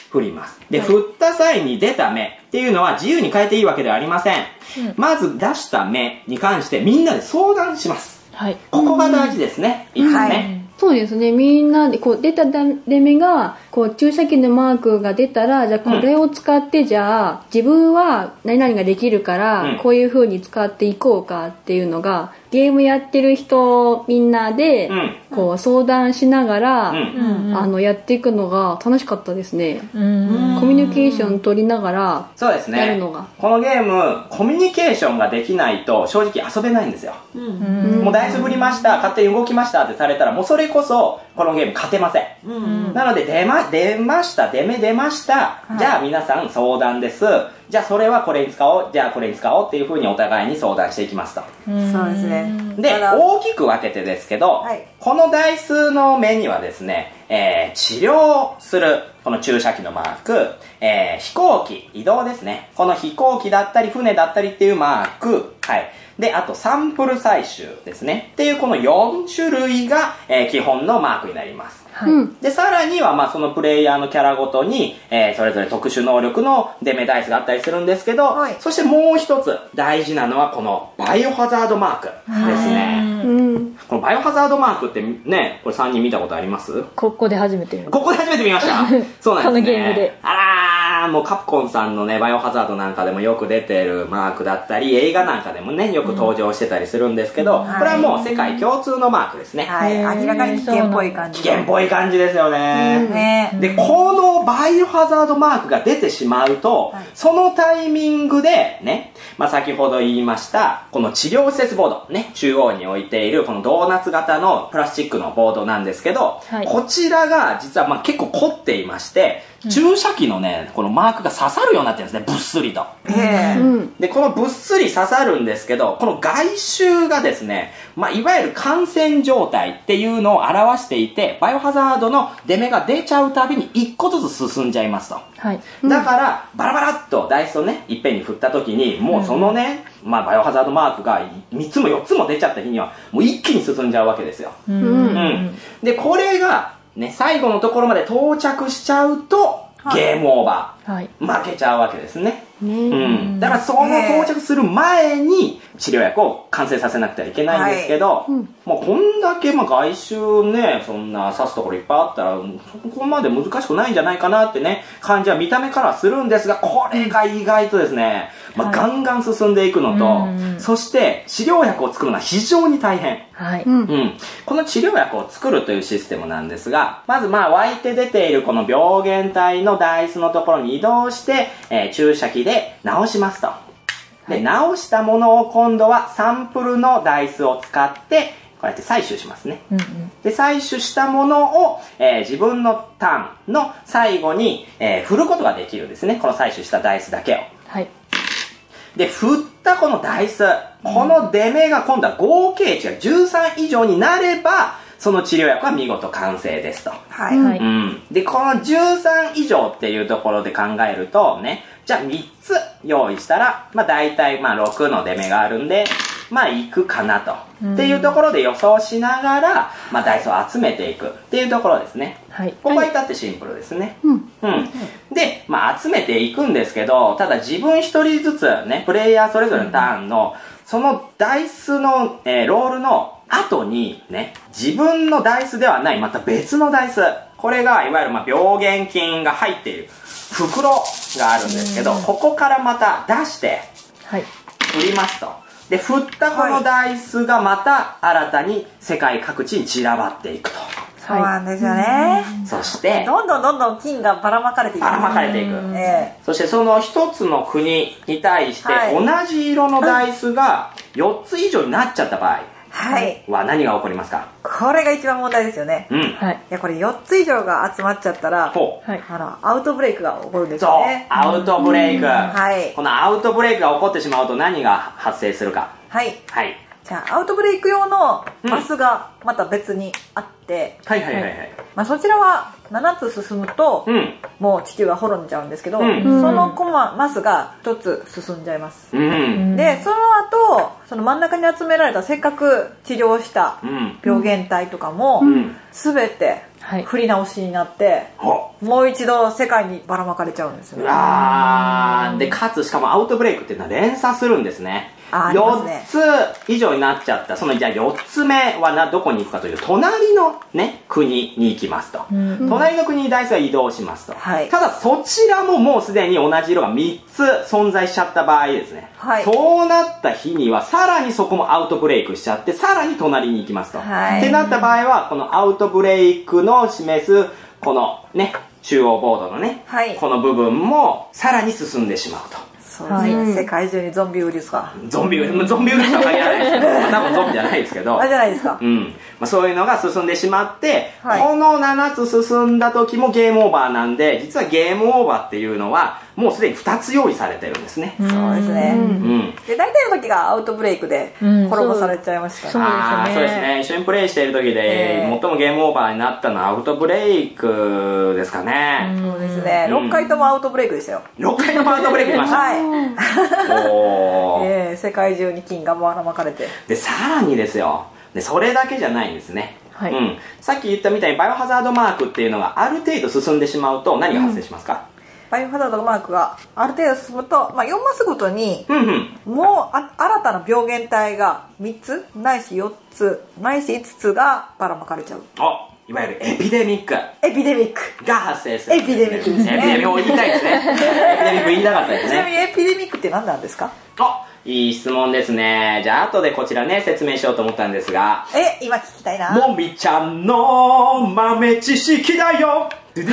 振ります。で、振った際に出た目っていうのは自由に変えていいわけではありません。まず出した目に関してみんなで相談します。ここが大事ですね。いつもね。 そうですね。みんなでこう出た出目がこう注射器のマークが出たら、じゃあこれを使ってじゃあ自分は何々ができるからこういう風に使っていこうかっていうのがゲームやってる人みんなでこう相談しながらやっていくのが楽しかったですね。コミュニケーション取りながらやるのが。 このゲームコミュニケーションができないと正直遊べないんですよ。もうダイス振りました、勝手に動きましたってされたらもうそれこそこのゲーム勝てません。なので出ました、出ました、じゃあ皆さん相談です、じゃあそれはこれに使おう、じゃあこれに使おうっていう風にお互いに相談していきますと。 そうですね。 で、大きく分けてですけど、このダイスの目にはですね、治療するこの注射器のマーク、飛行機、移動ですね、この飛行機だったり船だったりっていうマーク、で、あとサンプル採集ですねっていうこの4種類が、基本のマークになります。で、さらにはそのプレイヤーのキャラごとに、それぞれ特殊能力の出目ダイスがあったりするんですけど、そしてもう一つ大事なのはこのバイオハザードマークですね。このバイオハザードマークってね、これ3人見たことあります？ ここで初めて見ましたそうなんですね。 このゲームで。 あらー、もうカプコンさんのね、バイオハザードなんかでもよく出てるマークだったり、映画なんかでもね、よく登場してたりするんですけど、これはもう世界共通のマークですね。 明らかに危険っぽい感じ。 危険っぽい感じですよね。で、このバイオハザードマークが出てしまうと、そのタイミングでね、先ほど言いましたこの治療施設ボードね、中央に置いているこのドーナツ型のプラスチックのボードなんですけど、こちらが実は結構凝っていまして、注射器のね、このマークが刺さるようになってるんですね、ぶっすりと。で、このぶっすり刺さるんですけど、この外周がですね、いわゆる感染状態っていうのを表していて、バイオハザードの出目が出ちゃうたびに1個ずつ進んじゃいますと。だから、バラバラっとダイスをね、いっぺんに振った時に、もうそのね、バイオハザードマークが3つも4つも出ちゃった日には、もう一気に進んじゃうわけですよ。で、これが、ね、最後のところまで到着しちゃうと、ゲームオーバー、負けちゃうわけですね。だからその到着する前に治療薬を完成させなくてはいけないんですけど、こんだけ外周ね、そんな刺すところいっぱいあったらそこまで難しくないんじゃないかなってね、感じは見た目からはするんですが、これが意外とですね、ガンガン進んでいくのと、そして治療薬を作るのは非常に大変。この治療薬を作るというシステムなんですが、まず湧いて出ているこの病原体のダイスのところに移動して、注射器で直しますと。で、直したものを今度はサンプルのダイスを使ってこうやって採取しますね。で、採取したものを、自分のターンの最後に、振ることができるんですね、この採取したダイスだけを。で、振ったこのダイス、この出目が今度は合計値が13以上になれば、その治療薬は見事完成ですと。で、この13以上っていうところで考えるとね、じゃあ3つ用意したら、大体6の出目があるんで、いくかなと。っていうところで予想しながら、ダイスを集めていくっていうところですね。ここは至ってシンプルですね。で、集めていくんですけど、ただ自分一人ずつね、プレイヤーそれぞれのターンの、そのダイスの、ロールの後にね、自分のダイスではない、また別のダイス。これが、いわゆる病原菌が入っている袋があるんですけど、ここからまた出して、振りますと。で、振ったこのダイスがまた新たに世界各地に散らばっていくと。 そうなんですよね。 そして、 どんどん菌がばらまかれていく。そしてその一つの国に対して同じ色のダイスが4つ以上になっちゃった場合は何が起こりますか？ これが一番問題ですよね。いや、これ4つ以上が集まっちゃったら、アウトブレイクが起こるんですよね。 そう、アウトブレイク。このアウトブレイクが起こってしまうと何が発生するか。じゃあ、アウトブレイク用のマスがまた別にあって、そちらは 7つ進むと、もう地球は滅んじゃうんですけど、そのマスが1つ進んじゃいます。で、その後、その真ん中に集められたせっかく治療した病原体とかも、全て振り直しになって、もう一度世界にばらまかれちゃうんですよね。 で、かつしかもアウトブレイクっていうのは連鎖するんですね。4つ以上になっちゃった。じゃあ4つ目はどこに行くかというと、隣のね、国に行きますと。隣の国にダイスが移動しますと。ただそちらももうすでに同じ色が3つ存在しちゃった場合ですね。そうなった日には、さらにそこもアウトブレイクしちゃって、さらに隣に行きますと。ってなった場合は、このアウトブレイクの示す、このね、中央ボードのね、この部分もさらに進んでしまうと。 そうですね、世界中にゾンビウイルスが。 ゾンビウイルスは限らないですけど、多分ゾンビじゃないですけど。 じゃないですか。 そういうのが進んでしまって、この7つ進んだ時もゲームオーバーなんで、実はゲームオーバーっていうのは、もうすでに2つ用意されてるんですね。 そうですね。で、大体の時がアウトブレイクで滅ぼされちゃいましたね。 そうですね。一緒にプレイしている時で、最もゲームオーバーになったのはアウトブレイクですかね。 そうですね。6回ともアウトブレイクでしたよ。 6回ともアウトブレイクしました。 世界中に金がばらまかれて。 で、さらにですよ。で、それだけじゃないんですね。さっき言ったみたいにバイオハザードマークっていうのがある程度進んでしまうと何が発生しますか？ バイオハザードマークがある程度進むと、4マスごとに、もう新たな病原体が3つ、ないし4つ、ないし5つがばらまかれちゃう。 いわゆるエピデミック。 エピデミック。 が発生する。 エピデミックですね。 エピデミックを言いたいですね。エピデミック言いたかったですね。 ちなみにエピデミックって何なんですか？ いい質問ですね。じゃあ後でこちらね、説明しようと思ったんですが。 今聞きたいな。 もみちゃんの豆知識だよ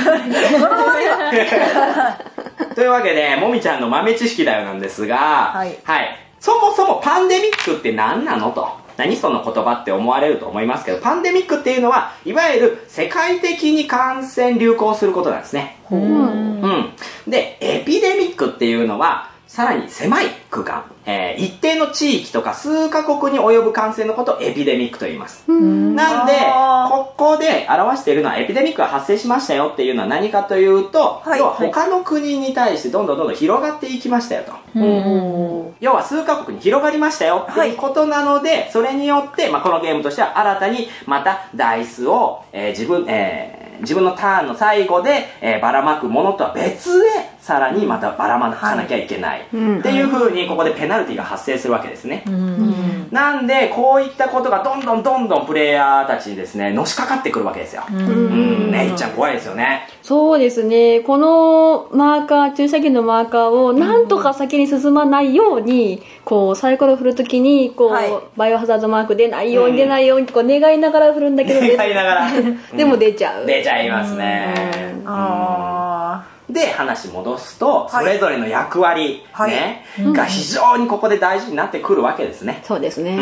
というわけで、もみちゃんの豆知識だよなんですが、そもそもパンデミックって何なのと。何その言葉って思われると思いますけど、パンデミックっていうのは、いわゆる世界的に感染流行することなんですね。で、エピデミックっていうのは、さらに狭い区間、一定の地域とか数カ国に及ぶ感染のことをエピデミックと言います。なんで、ここで表しているのはエピデミックが発生しましたよっていうのは何かというと、要は他の国に対してどんどん広がっていきましたよと。要は数カ国に広がりましたよっていうことなので、それによって、このゲームとしては新たにまたダイスを、自分のターンの最後で、ばらまくものとは別でさらにまたばらまかなきゃいけない、っていう風にここでペナルティが発生するわけですね。なんでこういったことがどんどんプレイヤーたちにですねのしかかってくるわけですよ。ねいっちゃん怖いですよね。 そうですね。このマーカー、注射器のマーカーをなんとか先に進まないように、こうサイコロ振るときにバイオハザードマーク出ないようにってこう願いながら振るんだけど、 願いながらでも出ちゃう。 出ちゃいますね。で話戻すと、それぞれの役割、ねが非常にここで大事になってくるわけですね。 そうですね。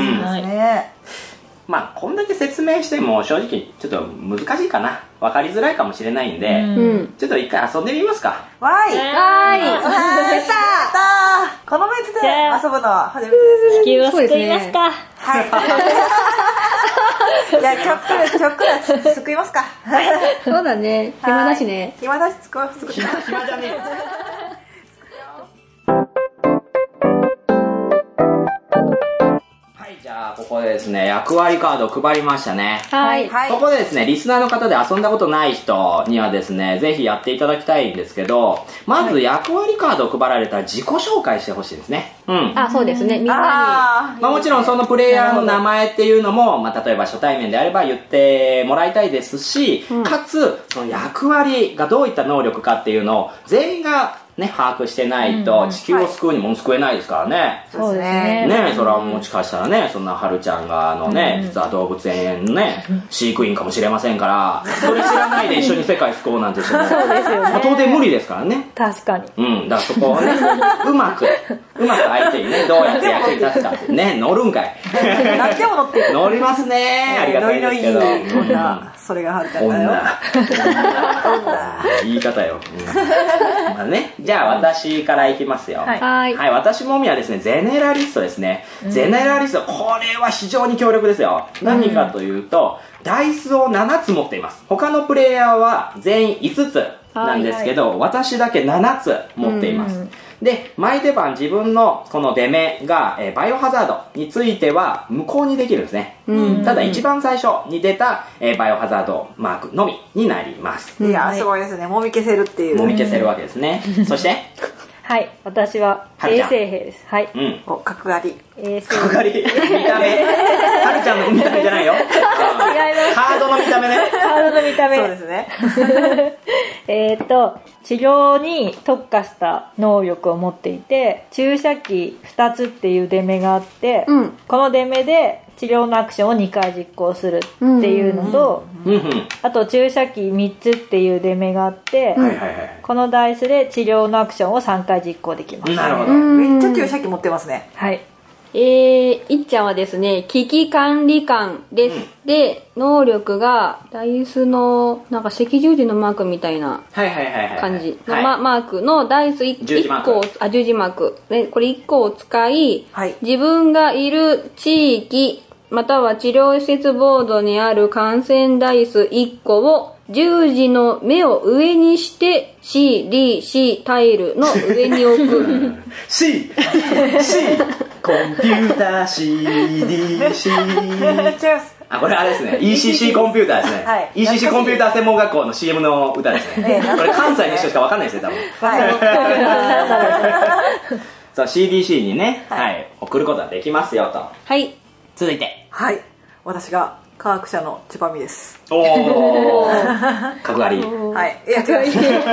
こんだけ説明しても正直ちょっと難しいかな、分かりづらいかもしれないんで、ちょっと一回遊んでみますか。 わーいやったー。このメンツで遊ぶのは初めてですね。 地球を救いますか。 じゃあちょっくら救いますか。 そうだね。暇だしね。 暇だし救い暇じゃねえ。じゃあここでですね役割カードを配りましたね。ここでですねリスナーの方で遊んだことない人にはですねぜひやっていただきたいんですけど、まず役割カードを配られたら自己紹介してほしいですね。 そうですね。みんなにもちろんそのプレイヤーの名前っていうのも、例えば初対面であれば言ってもらいたいですし、かつその役割がどういった能力かっていうのを全員がね、把握してないと地球を救うにも救えないですからね。 そうですね。 ね、それはもしかしたらね、そんなはるちゃんが実は動物園のね、飼育員かもしれませんから、それ知らないで一緒に世界救おうなんてしても、 そうですよね。 到底無理ですからね。 確かに。 だからそこをね、うまく相手にね、どうやって役に立つかってね、乗るんかい。 何でも乗ってる。 乗りますね。ありがたいですけど。 ノリのいい女、それがはるちゃんだよ。 女。言い方よ。まあね。じゃあ私からいきますよ。はい。私もみはですね、ゼネラリストですね。ゼネラリスト、これは非常に強力ですよ。何かというと、ダイスを7つ持っています。他のプレイヤーは全員5つなんですけど、私だけ7つ持っています。で、毎手番自分のこの出目が、バイオハザードについては無効にできるんですね。ただ一番最初に出た、バイオハザードマークのみになります。 いや、すごいですね。もみ消せるっていう。 もみ消せるわけですね。そして、 はい、私は衛生兵です。はい。 お、角刈り。 角刈り。見た目。はるちゃんの見た目じゃないよ。違います。ハードの見た目ね。 ハードの見た目。 そうですね。 治療に特化した能力を持っていて、注射器2つっていう出目があって、この出目で治療のアクションを2回実行するっていうのと、あと注射器3つっていう出目があって、このダイスで治療のアクションを3回実行できます。 なるほど。 めっちゃ注射器持ってますね。 はい。 いっちゃんはですね、危機管理官です。で、能力が、ダイスの、なんか赤十字のマークみたいな感じのマークのダイス1個を、十字マーク。で、これ1個を使い、自分がいる地域、または治療施設ボードにある感染ダイス1個を、十字の目を上にして、C、D、C タイルの上に置く。 C、コンピューター CDC。あ、これあれですね。ECC コンピューターですね。はい。ECC コンピューター専門学校の CM の歌ですね。これ関西の人しかわかんないですね、多分。そう、CDC にね、はい、送ることができますよと。 はい。 続いて。 はい。私が科学者のチュパミです。 おー。角刈り。 はい。いや、違う。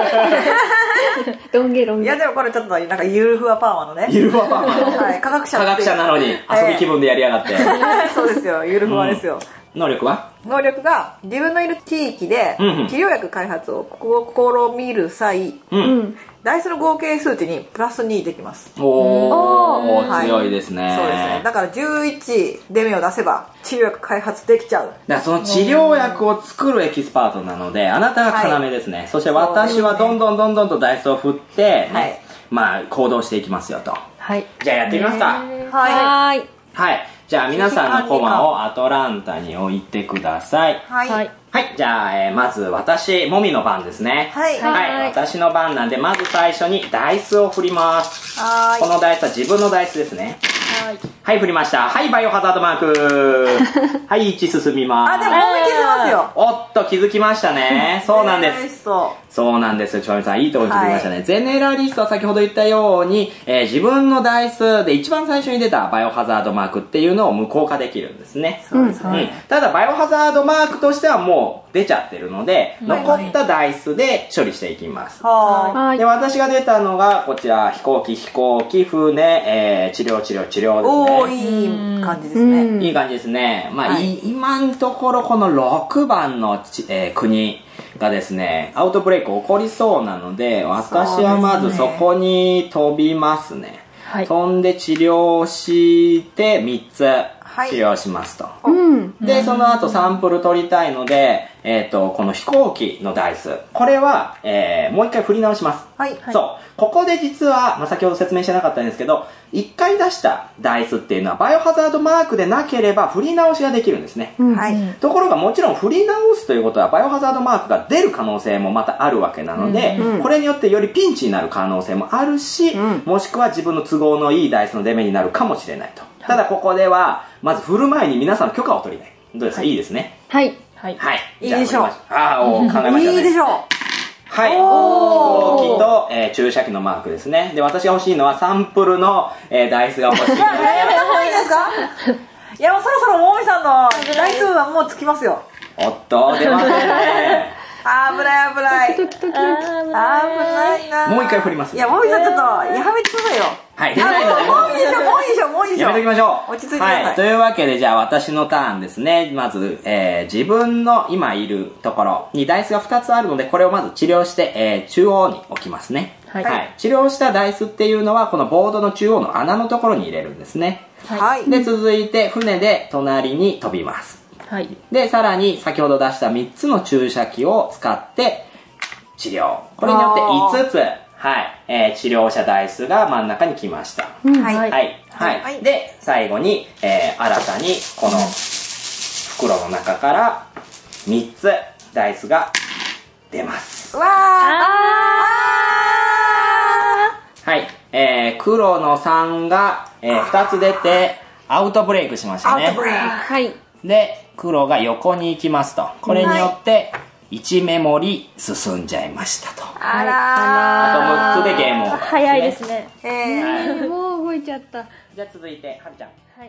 ロン毛。いや、でもこれちょっと、なんかゆるふわパーマのね。 ゆるふわパーマ。 はい。科学者なのに遊び気分でやりやがって。 そうですよ。ゆるふわですよ。 能力は自分のいる地域で治療薬開発を試みる際、ダイスの合計数値にプラス2できます。 おー、強いですね。 そうですね。だから11出目を出せば治療薬開発できちゃう。 だからその治療薬を作るエキスパートなので、あなたが要ですね。そして私はどんどんとダイスを振って、まあ行動していきますよと。 はい。 じゃあやってみますか。 はい。 はい。じゃあ皆さんのコマをアトランタに置いてください。 はい。 はい。じゃあ、まず私、もみの番ですね。はい。私の番なんで、まず最初にダイスを振ります。このダイスは自分のダイスですね。はい、振りました。はい、バイオハザードマーク。はい、1進みます。 あ、でももみ消せますよ。 おっと、気づきましたね。そうなんです。そうなんですよ、ちょみさん。いいところに気づきましたね。ゼネラリストは先ほど言ったように、自分のダイスで一番最初に出たバイオハザードマークっていうのを無効化できるんですね。そうですね。ただ、バイオハザードマークとしてはもう出ちゃってるので、残ったダイスで処理していきます。で、私が出たのが、こちら、飛行機、船、治療ですね。 おー、いい感じですね。 いい感じですね。まあ、今のところこの6番の国がですね、アウトブレイク起こりそうなので、私はまずそこに飛びますね。飛んで治療して3つ治療しますと。で、その後サンプル取りたいので、この飛行機のダイス。これは、もう一回振り直します。そう。ここで実は、まあ、先ほど説明してなかったんですけど、1回出したダイスっていうのは、バイオハザードマークでなければ振り直しができるんですね。ところがもちろん振り直すということは、バイオハザードマークが出る可能性もまたあるわけなので、これによってよりピンチになる可能性もあるし、もしくは自分の都合のいいダイスの出目になるかもしれないと。ただここでは、まず振る前に皆さんの許可を取りたい。どうですか？いいですね。 はい。 いいでしょう。 考えましたね。 いいでしょう。 はい。飛行機と、注射器のマークですね。で、私が欲しいのはサンプルの、ダイスが欲しいので。 やめた方がいいですか？いや、もうそろそろもみさんの台数はもうつきますよ。 おっと、出ませんね。 危ない危ないな。 もう一回振ります。 いや、もみさんちょっとやめてくださいよ。 はい、出ないのでもういいでしょ。 やめときましょう。 落ち着いてください。 はい、というわけで、じゃあ私のターンですね。まず、自分の今いるところにダイスが2つあるので、これをまず治療して、中央に置きますね。 はい。 治療したダイスっていうのはこのボードの中央の穴のところに入れるんですね。 はい。 で、続いて船で隣に飛びます。 はい。 で、さらに先ほど出した3つの注射器を使って治療。これによって5つ、治療者ダイスが真ん中に来ました。 はい。 はい。で、最後に、新たにこの袋の中から3つダイスが出ます。 わー。 はい。黒の3が、2つ出てアウトブレイクしましたね。 アウトブレイク。 はい。 で、黒が横に行きますと。これによって1メモリ進んじゃいましたと。 あらあと6つでゲームオーバーですね。 早いですね。 もう動いちゃった。 じゃあ続いて、はるちゃん。 はい。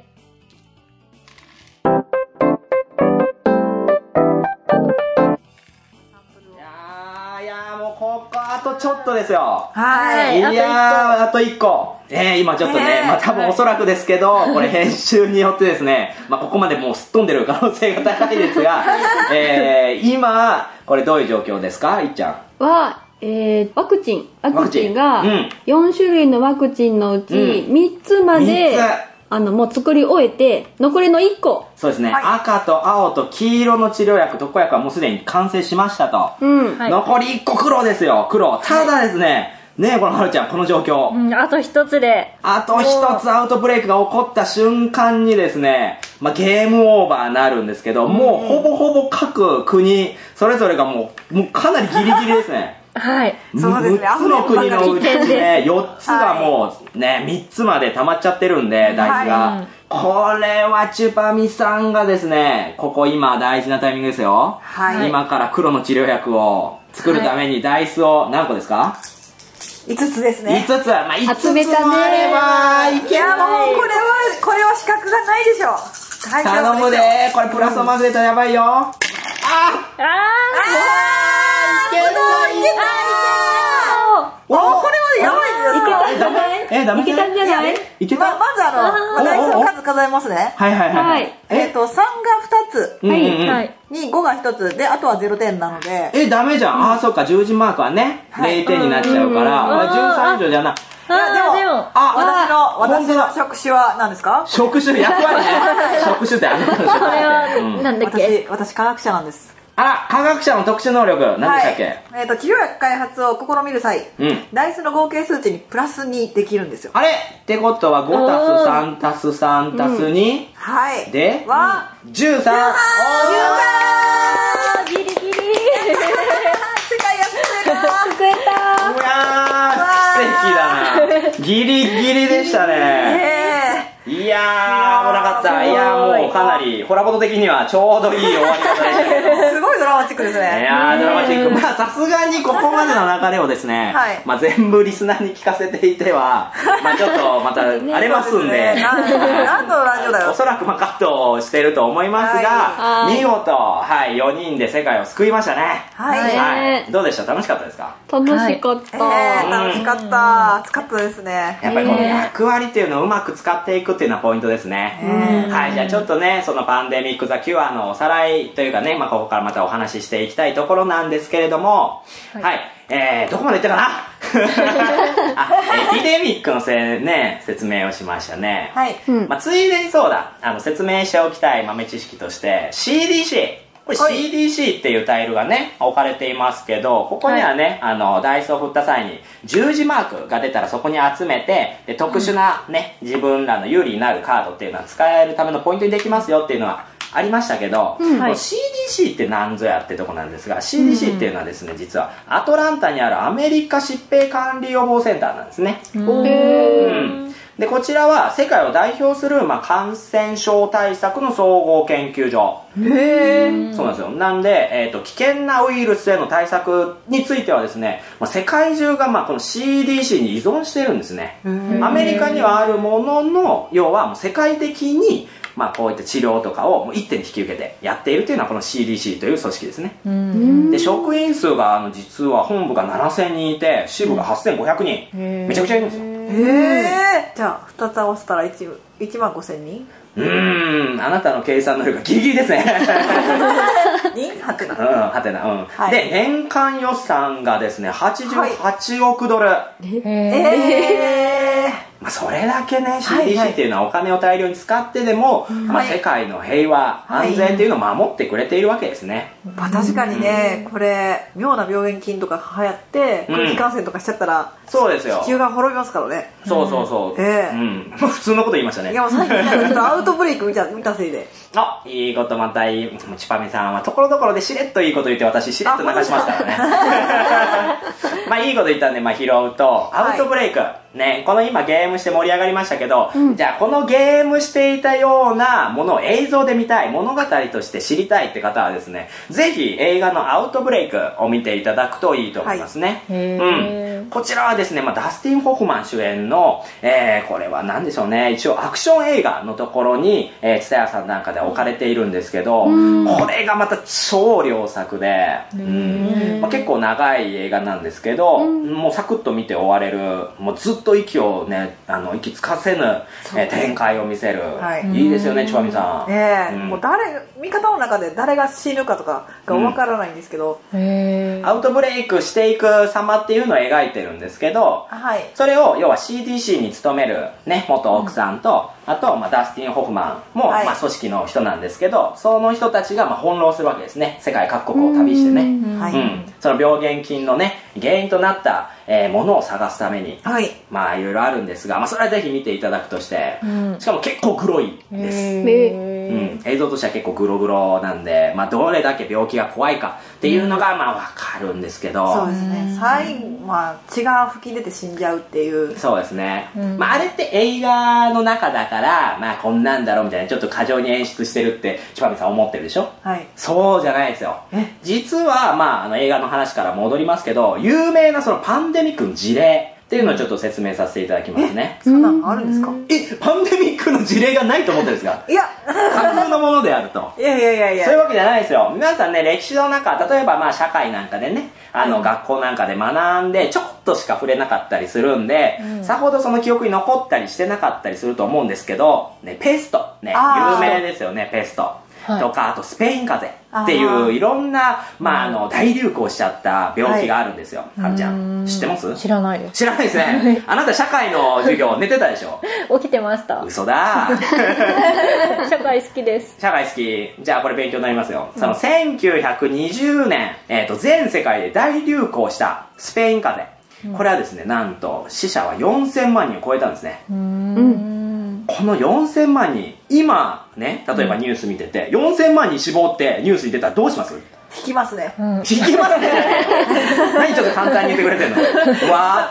いやーもうここあとちょっとですよ。 はい。 いやーあと1個。今ちょっとね、多分おそらくですけど、これ編集によってですね、ここまでもうすっ飛んでる可能性が高いですが、今、これどういう状況ですか、いっちゃん。 は、ワクチンが、4種類のワクチンのうち、3つまで、もう作り終えて、残りの1個。 そうですね、赤と青と黄色の治療薬、特効薬はもうすでに完成しましたと。残り1個黒ですよ、黒。ただですね、このはるちゃん、この状況。 あと1つで。 あと1つアウトブレイクが起こった瞬間にですね、ゲームオーバーになるんですけど、もうほぼほぼ各国、それぞれがもうかなりギリギリですね。 はい。 そうですね。 6つの国のうちね、4つがもうね、3つまで溜まっちゃってるんで、ダイスが。これはチュパミさんがですね、ここ今大事なタイミングですよ。今から黒の治療薬を作るためにダイスを何個ですか ？5つですね。 5つ。5つもあればいけない。 いや、もうこれは資格がないでしょ。 頼むで。これプラスを混ぜたらやばいよ。いけこれはやばいんですか？ ダメ？ いけたんじゃない？ いけた？ まずダイスの数数えますね。 はい。 3が2つ。に5が1つで、あとは0点なので。 ダメじゃん。そうか、十字マークはね、0点になっちゃうから、13以上じゃない。 でも、私の職種は何ですか？ 職種、役割ね。職種ってあなたの職種。 これは、なんだっけ？ 私、科学者なんです。 科学者の特殊能力、何でしたっけ？ 治療薬開発を試みる際、ダイスの合計数値にプラスにできるんですよ。 あれってことは 5+3+3+2 で13。 ギリギリ。 世界やってるな。 救えた。 うわー、奇跡だな。ギリギリでしたね。いやー、危なかった。いやー、もうかなり、ホラボト的にはちょうどいい終わり方でしたけど。 すごいドラマチックですね。 いやー、ドラマチック。さすがにここまでの流れをですね、全部リスナーに聞かせていては、ちょっとまた荒れますんで、 何のラジオだよ。 おそらくカットしてると思いますが、見事、4人で世界を救いましたね。どうでした？楽しかったですか？ 楽しかった。 楽しかった。暑かったですね。 やっぱりこの役割っていうのをうまく使っていくっていうのはポイントですね。じゃあちょっとね、そのパンデミック・ザ・キュアのおさらいというかね、ここからまたお話ししていきたいところなんですけれども、どこまでいったかなエピデミックの説明をしましたね。ついでにそうだ、説明しておきたい豆知識として、CDC。これ CDC っていうタイルがね、置かれていますけど、ここにはね、ダイスを振った際に十字マークが出たらそこに集めて、で特殊なね、自分らの有利になるカードっていうのは使えるためのポイントにできますよっていうのはありましたけど、CDC って何ぞやってとこなんですが、CDC っていうのはですね、実はアトランタにあるアメリカ疾病管理予防センターなんですね。でこちらは世界を代表する、感染症対策の総合研究所。そうなんですよ。なんで、危険なウイルスへの対策についてはですね、世界中がこの CDC に依存しているんですね。アメリカにはあるものの、要はもう世界的にこういった治療とかを一手に引き受けてやっているというのはこの CDC という組織ですね。で職員数が実は本部が7000人いて支部が8500人、めちゃくちゃいるんですよ。 じゃあ2つ合わせたら1万5000人？ あなたの計算能力がギリギリですね。 にはてな。 はてな。はい、で、年間予算がですね、88億ドル。まあ、それだけね CDC っていうのはお金を大量に使ってでも、まあ、世界の平和、安全っていうのを守ってくれているわけですね。 まあ、確かにね、これ妙な病原菌とか流行って空気感染とかしちゃったら、 そうですよ、 地球が滅びますからね。 そうそうそう、普通のこと言いましたね。 いやもう最近ちょっとアウトブレイク見たせいでいいことまたちぱみさんはところどころでしれっといいこと言って私しれっと流しますからね。まあいいこと言ったんで、まあ、拾うとアウトブレイク、ね、この今ゲームして盛り上がりましたけど、じゃあこのゲームしていたようなものを映像で見たい、物語として知りたいって方はですね、ぜひ映画のアウトブレイクを見ていただくといいと思いますね。こちらはですね、まあ、ダスティン・ホフマン主演の、これは何でしょうね、一応アクション映画のところに蔦屋さんなんかで置かれているんですけど、これがまた超良作で、まあ、結構長い映画なんですけど、もうサクッと見て終われる、もうずっと息をね、息つかせぬ、展開を見せる、いいですよね、ちばみさん。 もう味方の中で誰が死ぬかとかが分からないんですけど、 アウトブレイクしていく様っていうのを描いてるんですけど、それを要は CDC に勤める、ね、元奥さんと、あと、まあ、ダスティン・ホフマンも、まあ、組織の人なんですけど、その人たちがまあ翻弄するわけですね。世界各国を旅してね、その病原菌のね原因となったものを探すために、まあいろいろあるんですが、まあ、それはぜひ見ていただくとして、しかも結構グロいです。映像としては結構グログロなんで、まあ、どれだけ病気が怖いかっていうのがまあ分かるんですけど、 そうですね、最後、まあ、血が吹き出て死んじゃうっていう。 そうですね、まあ、あれって映画の中だから、まあ、こんなんだろうみたいなちょっと過剰に演出してるってちばみさん思ってるでしょ。そうじゃないですよ。実は、まあ、映画の話から戻りますけど、有名なそのパンデミックの事例っていうのをちょっと説明させていただきますね。 そんなのあるんですか？ パンデミックの事例がないと思ってるんですか？ いや、 架空のものであると。 いやそういうわけじゃないですよ。皆さんね、歴史の中、例えばまあ社会なんかでね、学校なんかで学んでちょっとしか触れなかったりするんで、さほどその記憶に残ったりしてなかったりすると思うんですけど、ね、ペストね、有名ですよね、ペスト。とか、あとスペイン風邪っていういろんな、まあ、大流行しちゃった病気があるんですよ。はるちゃん知ってます？ 知らないです。 知らないですね。あなた社会の授業寝てたでしょ？ 起きてました。 嘘だ。 社会好きです。 社会好き。じゃあこれ勉強になりますよ。その1920年、全世界で大流行したスペイン風邪、これはですね、なんと死者は4000万人を超えたんですね。この4000万人、今ね、例えばニュース見てて、4000万人死亡ってニュースに出たらどうします？ 引きますね。 引きますね。何ちょっと簡単に言ってくれてんの？うわーって、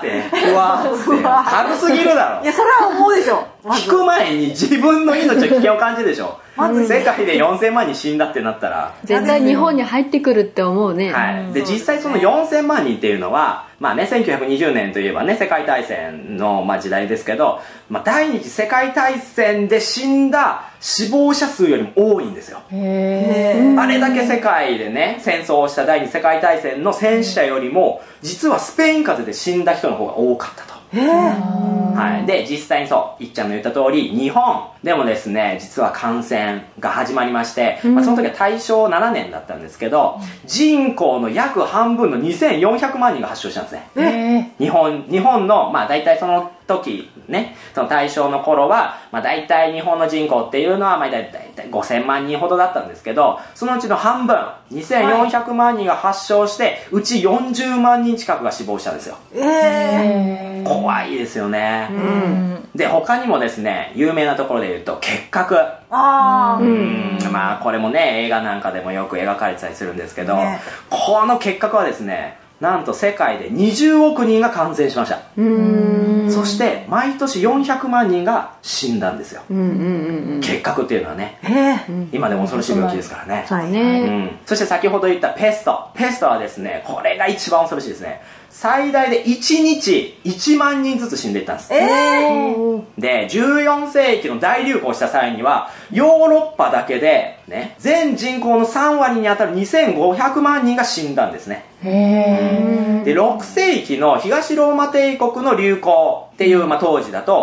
うわーって、軽すぎるだろ。 いや、それは思うでしょ。 引く前に自分の命の危険を感じるでしょ。世界で4000万人死んだってなったら絶対日本に入ってくるって思うね。 で実際その4000万人っていうのは、まあね、1920年といえばね、世界大戦のまあ時代ですけど、まあ、第二次世界大戦で死んだ死亡者数よりも多いんですよ。あれだけ世界でね、戦争をした第二次世界大戦の戦死者よりも実はスペイン風邪で死んだ人の方が多かったと。で実際にそういっちゃんの言った通り、日本でもですね、実は感染が始まりまして、その時は大正7年だったんですけど、人口の約半分の2400万人が発症したんですね。日本のまあ大体その時ね、その大正の頃は、まあ、大体日本の人口っていうのはまあ大体5000万人ほどだったんですけど、そのうちの半分2400万人が発症して、うち40万人近くが死亡したんですよ。怖いですよね。で他にもですね、有名なところで言うと結核。まあこれもね、映画なんかでもよく描かれてたりするんですけど、この結核はですね、なんと世界で20億人が感染しました。そして毎年400万人が死んだんですよ。結核っていうのはね、今でも恐ろしい病気ですからね。そして先ほど言ったペストはですね、これが一番恐ろしいですね。最大で1日1万人ずつ死んでいったんです。で14世紀の大流行した際にはヨーロッパだけで、ね、全人口の3割にあたる2500万人が死んだんですね。で6世紀の東ローマ帝国の流行っていう、まあ、当時だと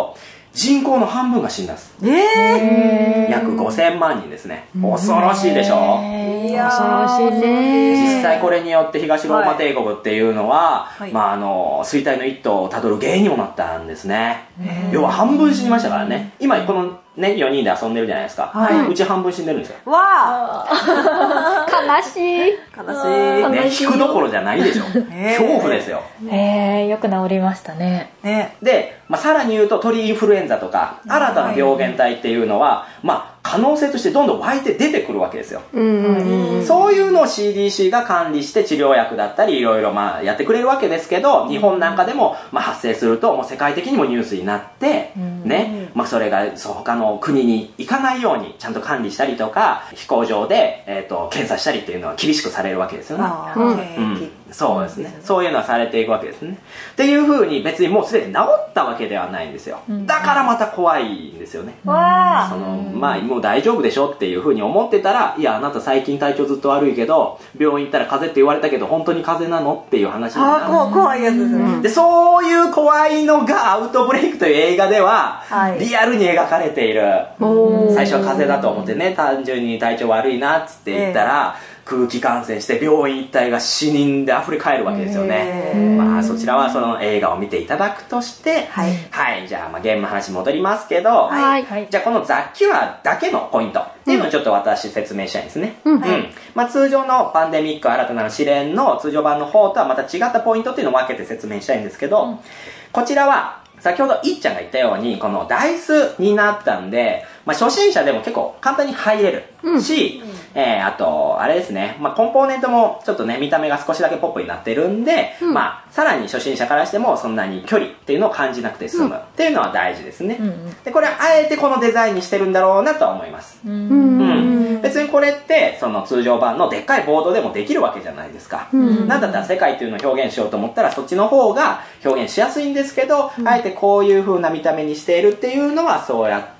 人口の半分が死んだんです。約5000万人ですね。恐ろしいでしょ。 いや恐ろしいね。 実際これによって東ローマ帝国っていうのは、衰退の一途をたどる原因にもなったんですね。要は半分死にましたからね。今このね、4人で遊んでるじゃないですか。うち半分死んでるんですよ。 わー悲しい。 悲しい。 ね、引くどころじゃないでしょ。恐怖ですよ。 よく治りましたね。 で、さらに言うと鳥インフルエンザとか、新たな病原体っていうのは、可能性としてどんどん湧いて出てくるわけですよ。そういうのを CDC が管理して治療薬だったりいろいろやってくれるわけですけど、日本なんかでも発生するともう世界的にもニュースになって、ね、それが他の国に行かないようにちゃんと管理したりとか、飛行場で、検査したりっていうのは厳しくされるわけですよね。そうですね。そういうのはされていくわけですね。っていう風に別にもうすでに治ったわけではないんですよ。だからまた怖いんですよね。もう大丈夫でしょっていう風に思ってたら、いや、あなた最近体調ずっと悪いけど、病院行ったら風邪って言われたけど、本当に風邪なのっていう話になる。 怖いやつですね。 で、そういう怖いのがアウトブレイクという映画では、リアルに描かれている。最初は風邪だと思ってね、単純に体調悪いなっつって言ったら、空気感染して病院一帯が死人で溢れ返るわけですよね。そちらはその映画を見ていただくとして、じゃあゲームの話戻りますけど、じゃあこのザ・キュアだけのポイントっていうのをちょっと私説明したいんですね。通常のパンデミック新たなる試練の通常版の方とはまた違ったポイントっていうのを分けて説明したいんですけど、こちらは先ほどいっちゃんが言ったようにこのダイスになったんで、初心者でも結構簡単に入れるし、あとあれですね、コンポーネントもちょっとね見た目が少しだけポップになってるんで、さらに初心者からしてもそんなに距離っていうのを感じなくて済むっていうのは大事ですね。でこれはあえてこのデザインにしてるんだろうなとは思います。別にこれってその通常版のでっかいボードでもできるわけじゃないですか。なんだったら世界っていうのを表現しようと思ったらそっちの方が表現しやすいんですけど、あえてこういう風な見た目にしているっていうのはそうやって、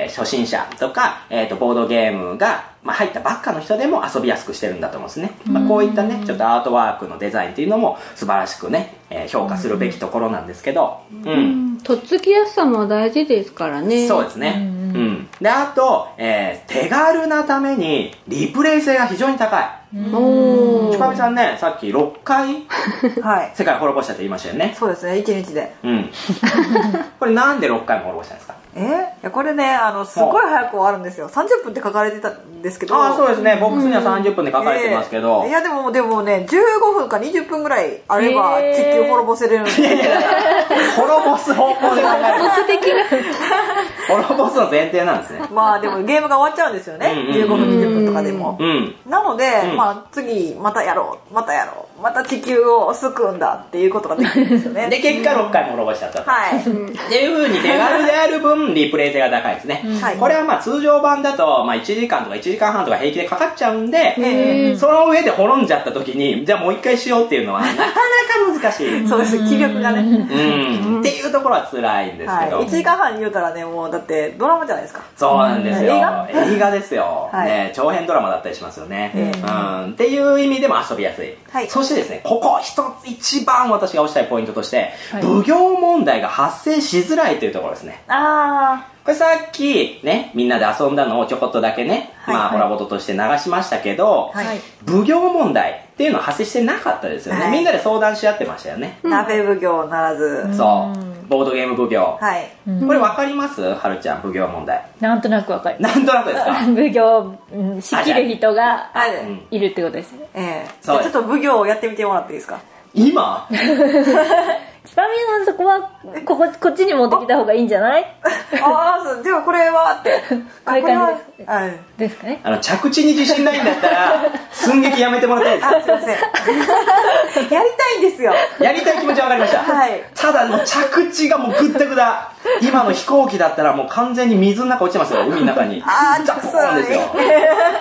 初心者とか、ボードゲームが入ったばっかの人でも遊びやすくしてるんだと思うんですね。こういったねちょっとアートワークのデザインっていうのも素晴らしくね、評価するべきところなんですけど、 とっつきやすさも大事ですからね。 そうですね。であと、手軽なためにリプレイ性が非常に高い。ちかみさんね、さっき6回世界を滅ぼしたと言いましたよね。 そうですね、1日で。 これなんで6回も滅ぼしたんですか？ いやこれね、すごい早く終わるんですよ。30分って書かれてたんですけど。 そうですね、ボックスには30分で書かれてますけど。 いやでもね、15分か20分ぐらいあれば地球滅ぼせれるんで。 滅ぼす方向で考える。滅ぼすの前提なんですね。 でもゲームが終わっちゃうんですよね。15分20分とかでも。なので、次またやろう、また地球を救うんだっていうことができるんですよね。 で結果6回も滅ぼしちゃったと。っていう風に手軽である分リプレイ性が高いですね。これは通常版だと1時間とか1時間半とか平気でかかっちゃうんで、その上で滅んじゃった時にじゃあもう一回しようっていうのはなかなか難しい。 そうです、気力がね。 っていうところは辛いんですけど、 1時間半言うたらね、もうだってドラマじゃないですか。 そうなんですよ。映画ですよ。長編ドラマだったりしますよね。っていう意味でも遊びやすい。そしてですね、ここ一番私が推したいポイントとして、奉行問題が発生しづらいというところですね。これさっきね、みんなで遊んだのをちょこっとだけね、ホラボトとして流しましたけど、奉行問題っていうのは発生してなかったですよね。みんなで相談し合ってましたよね。 鍋奉行ならず。 そう。ボードゲーム奉行。これ分かります？はるちゃん、奉行問題。 なんとなく分かります。 なんとなくですか？ 奉行、仕切る人がいるってことですね。 ちょっと奉行をやってみてもらっていいですか？ 今ちぱみさん、そこはこっちに持ってきた方がいいんじゃない？ でもこれはってこういう感じですかね。 着地に自信ないんだったら寸劇やめてもらっていいですか？ すいません。やりたいんですよ。 やりたい気持ちは分かりました。ただもう着地がもうグッタグタ。今の飛行機だったらもう完全に水の中落ちてますよ、海の中に。 そうですよ。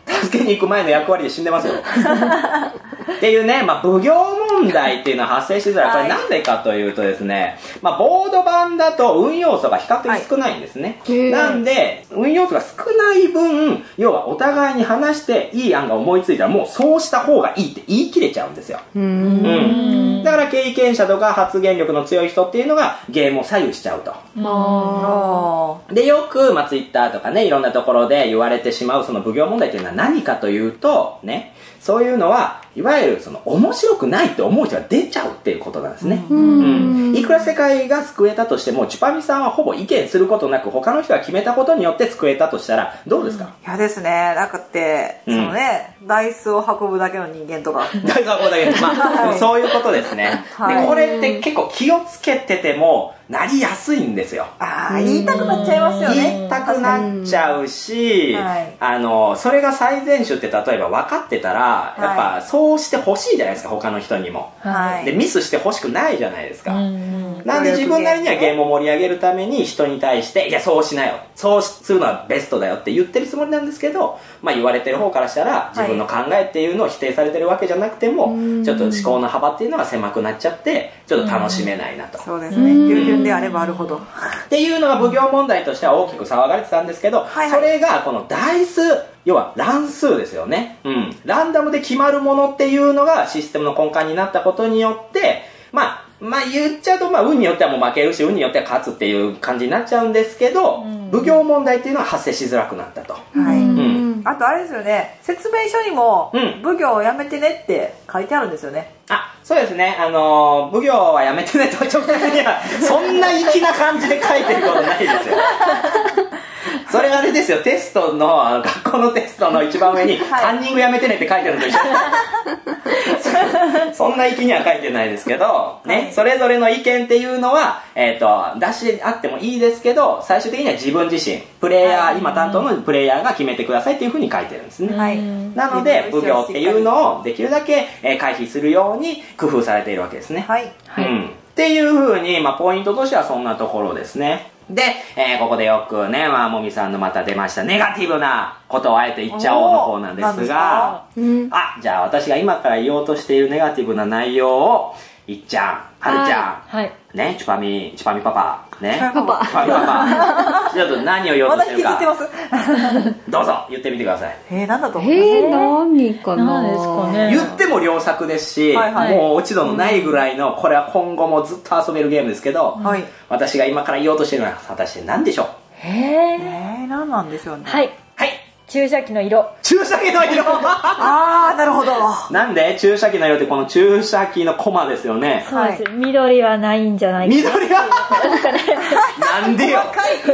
助けに行く前の役割で死んでますよ。っていうね、まあ、奉行問題っていうのは発生しづらい。これなんでかというとですね、まあ、ボード版だと運要素が比較的少ないんですね。なんで、運要素が少ない分、要はお互いに話していい案が思いついたらもうそうした方がいいって言い切れちゃうんですよ。だから経験者とか発言力の強い人っていうのがゲームを左右しちゃうと。で、よく、まあ、ツイッターとかね、いろんなところで言われてしまうその奉行問題っていうのは何かというと、ね、そういうのは、いわゆるその面白くないって思う人が出ちゃうっていうことなんですね。いくら世界が救えたとしても、チュパミさんはほぼ意見することなく、他の人が決めたことによって救えたとしたら、どうですか？ 嫌ですね。だって、そのね、ダイスを運ぶだけの人間とか。 ダイスを運ぶだけの、まあ、そういうことですね。で、これって結構気をつけてても、なりやすいんですよ。 言いたくなっちゃいますよね。 言いたくなっちゃうし、それが最善手って例えば分かってたら、やっぱそうしてほしいじゃないですか、他の人にも。で、ミスしてほしくないじゃないですか。なんで自分なりにはゲームを盛り上げるために人に対して、いや、そうしなよ。そうするのはベストだよって言ってるつもりなんですけど、まあ言われてる方からしたら、自分の考えっていうのを否定されてるわけじゃなくても、ちょっと思考の幅っていうのが狭くなっちゃって、ちょっと楽しめないなと。 そうですね。であればあるほどっていうのが奉行問題としては大きく騒がれてたんですけど、それがこのダイス、要は乱数ですよね。ランダムで決まるものっていうのがシステムの根幹になったことによって、まあ言っちゃうと、運によってはもう負けるし、運によっては勝つっていう感じになっちゃうんですけど、奉行問題っていうのは発生しづらくなったと。 あとあれですよね、説明書にも、奉行をやめてねって書いてあるんですよね。 そうですね。奉行はやめてねと直接には、そんな粋な感じで書いてることないですよ。それがあれですよ、テストの、学校のテストの一番上に、カンニングやめてねって書いてあるのと一緒そんな粋には書いてないですけど、ね、それぞれの意見っていうのは、出し合ってもいいですけど、最終的には自分自身、プレイヤー、今担当のプレイヤーが決めてくださいっていうふうに書いてるんですね。なので、奉行っていうのをできるだけ回避するように工夫されているわけですね。っていうふうに、ポイントとしてはそんなところですね。で、ここでよくね、もみさんのまた出ましたネガティブなことをあえて言っちゃおうの方なんですが、じゃあ私が今から言おうとしているネガティブな内容をいっちゃん、はるちゃん、ね、チュパミパパ、ね、チュパミパパ、ちょっと何を言おうとしてるか、どうぞ言ってみてください。 なんだと思う？ 何かな？ 何ですかね。 言っても良作ですし、もう落ち度のないぐらいの、これは今後もずっと遊べるゲームですけど、私が今から言おうとしているのは果たして何でしょう？ 何なんでしょうね。 注射器の色。 注射器の色なるほど。 なんで注射器の色ってこの注射器のコマですよね。 そうです。緑はないんじゃないか。 緑はなんでよ。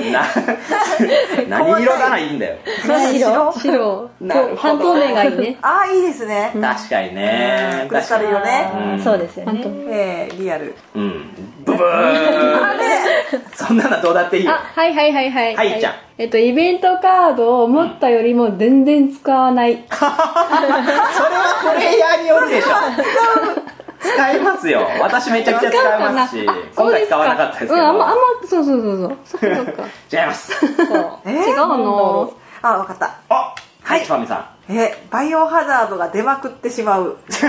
何色ならいいんだよ。 白。半透明がいいね。 いいですね。 確かにね。 クリスタル色ね。 そうですよね。 リアル。 ブブー。そんなのどうだっていいよ。 はい。 はいちゃん。 イベントカードを思ったよりも全然使わない。 それはプレイヤーによるでしょ。使いますよ。私めちゃくちゃ使いますし、今回使わなかったですけど。 そう。そうか。 違います。 違うの？ わかった。 はい、チュパミさん。 バイオハザードが出まくってしまう。 それ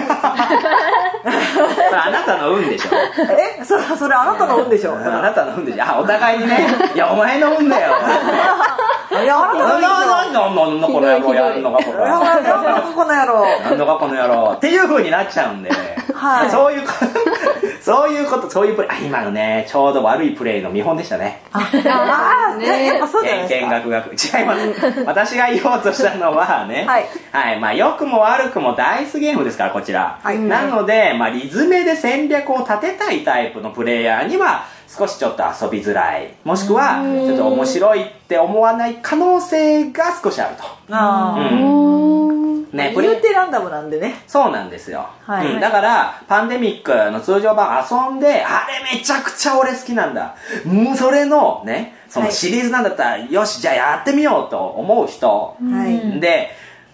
あなたの運でしょ。 それあなたの運でしょ。 あなたの運でしょ。お互いにね、いやお前の運だよ。 いやあなたの運だよ。 なんのこの野郎やるのかこれ。 なんこの野郎。 なんのかこの野郎っていう風になっちゃうんで、そういうこと、そういうプレイ、今のね、ちょうど悪いプレイの見本でしたね。 やっぱそうじゃないですか。 違います。私が言おうとしたのはね、良くも悪くもダイスゲームですから、こちら。なので、リズメで戦略を立てたいタイプのプレイヤーには、少しちょっと遊びづらい。もしくは、ちょっと面白いって思わない可能性が少しあると。 ね、言ってランダムなんでね。 そうなんですよ。だから、パンデミックの通常版遊んで、あれめちゃくちゃ俺好きなんだ。もうそれのね、そのシリーズなんだったら、よし、じゃあやってみようと思う人。で、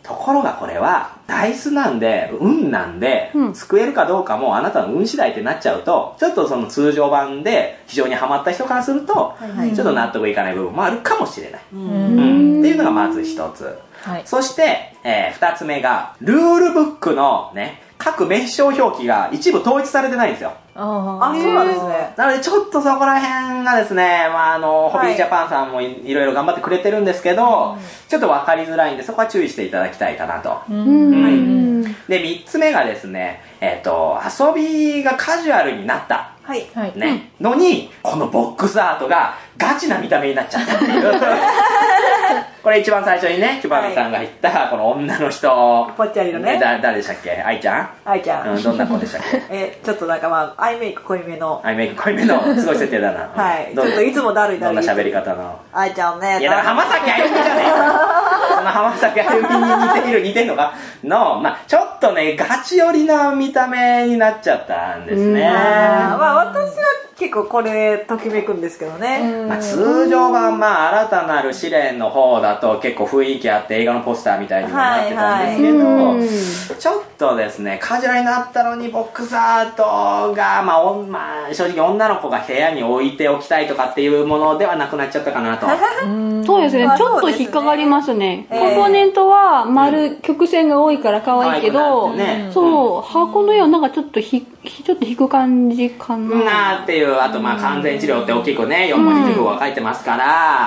ところがこれはダイスなんで運なんで、救えるかどうかもあなたの運次第ってなっちゃうと、ちょっとその通常版で非常にハマった人からすると、ちょっと納得いかない部分もあるかもしれない、っていうのがまず一つ、そして、二つ目がルールブックのね各名称表記が一部統一されてないんですよ。 あ、そうなんですね。 なのでちょっとそこら辺がですね、ホビージャパンさんもいろいろ頑張ってくれてるんですけど、ちょっと分かりづらいんでそこは注意していただきたいかなと。で3つ目がですね、遊びがカジュアルになった、ね、のにこのボックスアートがガチな見た目になっちゃったっていうこれ一番最初にねキュバミさんが言ったこの女の人ぽっちゃりのね、 誰でしたっけ、愛ちゃん、どんな子でしたっけちょっとなんかアイメイク濃いめのすごい設定だなちょっといつもだるいどんな喋り方の愛ちゃんね、 いやだから浜崎あゆみじゃねえかその浜崎あゆみに似てるのがちょっとねガチ寄りな見た目になっちゃったんですね。 私は結構これときめくんですけどね。 通常版新たなる試練の方だと結構雰囲気あって映画のポスターみたいになってたんですけど、ちょっとですねカジュアルになったのにボックスアートが正直女の子が部屋に置いておきたいとかっていうものではなくなっちゃったかなとそうですね、ちょっと引っかかりますね。コンポーネントは曲線が多いから可愛いけど、そう箱の絵はなんかちょっと引く感じかなっていう。あと完全治療って大きくね4文字熟語が書いてますから、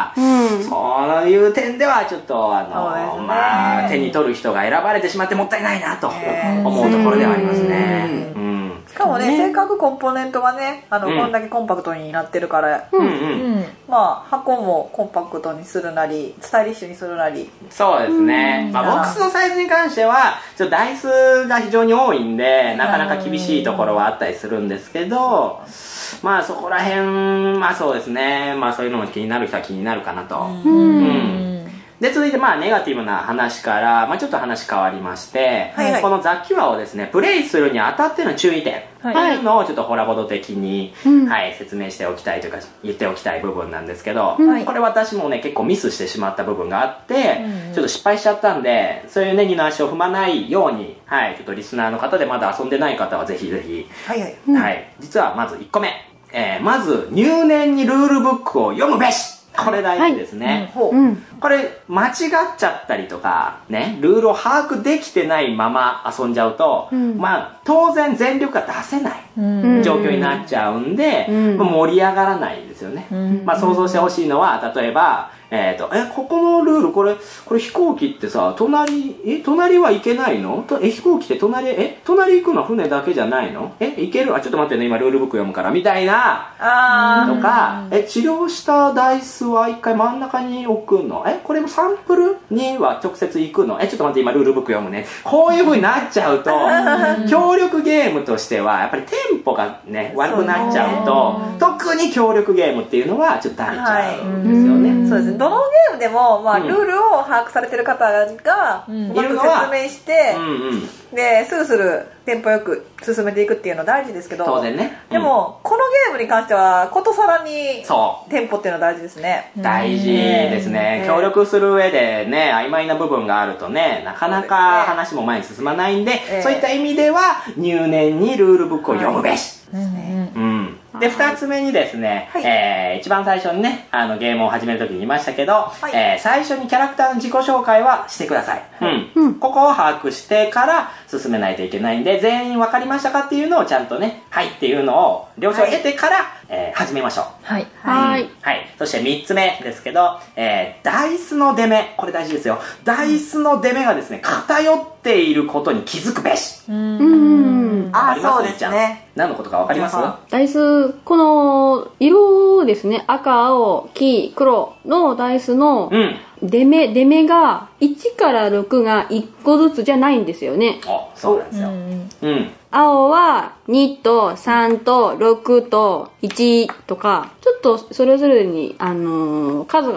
そういう点ではちょっと手に取る人が選ばれてしまってもったいないなと思うところではありますね。 しかもね、せっかくコンポーネントがねこんだけコンパクトになってるから、箱もコンパクトにするなりスタイリッシュにするなり、 そうですね、ボックスのサイズに関してはちょっと台数が非常に多いんでなかなか厳しいところはあったりするんですけど、そこら辺そうですね、そういうのも気になる人は気になるかなと。で続いてネガティブな話から、ちょっと話変わりまして、この雑記話をですねプレイするにあたっての注意点というのをちょっとホラボド的に、説明しておきたいというか言っておきたい部分なんですけど、これ私もね結構ミスしてしまった部分があって、ちょっと失敗しちゃったんで、そういうね二の足を踏まないように、ちょっとリスナーの方でまだ遊んでない方はぜひぜひ、実はまず1個目、まず入念にルールブックを読むべし、これ大事ですね。これ間違っちゃったりとかね、ルールを把握できてないまま遊んじゃうと、当然全力が出せない状況になっちゃうんで、盛り上がらないんですよね。想像してほしいのは、例えばここのルールこれ飛行機ってさ隣は行けないの？飛行機って隣行くのは船だけじゃないの？行ける？ちょっと待ってね、今ルールブック読むからみたいなとか、治療したダイスは一回真ん中に置くの？これもサンプルには直接行くの？ちょっと待って今ルールブック読むね。こういう風になっちゃうと協力ゲームとしてはやっぱりテンポがね悪くなっちゃうと、特に協力ゲームっていうのはちょっとだれちゃうんですよね。 そうですね、どのゲームでも、ルールを把握されてる方がうまく説明して、でスルスルテンポよく進めていくっていうのは大事ですけど、 当然ね、 でもこのゲームに関してはことさらにテンポっていうのは大事ですね。 大事ですね。協力する上でね曖昧な部分があるとねなかなか話も前に進まないんで、そういった意味では入念にルールブックを読むべしですね。で2つ目にですね、一番最初にねゲームを始める時に言いましたけど、最初にキャラクターの自己紹介はしてください。ここを把握してから進めないといけないんで、全員分かりましたかっていうのをちゃんとねはいっていうのを了承を得てから、始めましょう。そして3つ目ですけど、ダイスの出目、これ大事ですよ。ダイスの出目がですね偏っていることに気づくべし。 そうですね。 何のことか分かります？ ダイス、この色ですね、赤、青、黄、黒のダイスの出目が1から6が1個ずつじゃないんですよね。 そうなんですよ。 青は2と3と6と1とか、ちょっとそれぞれに数が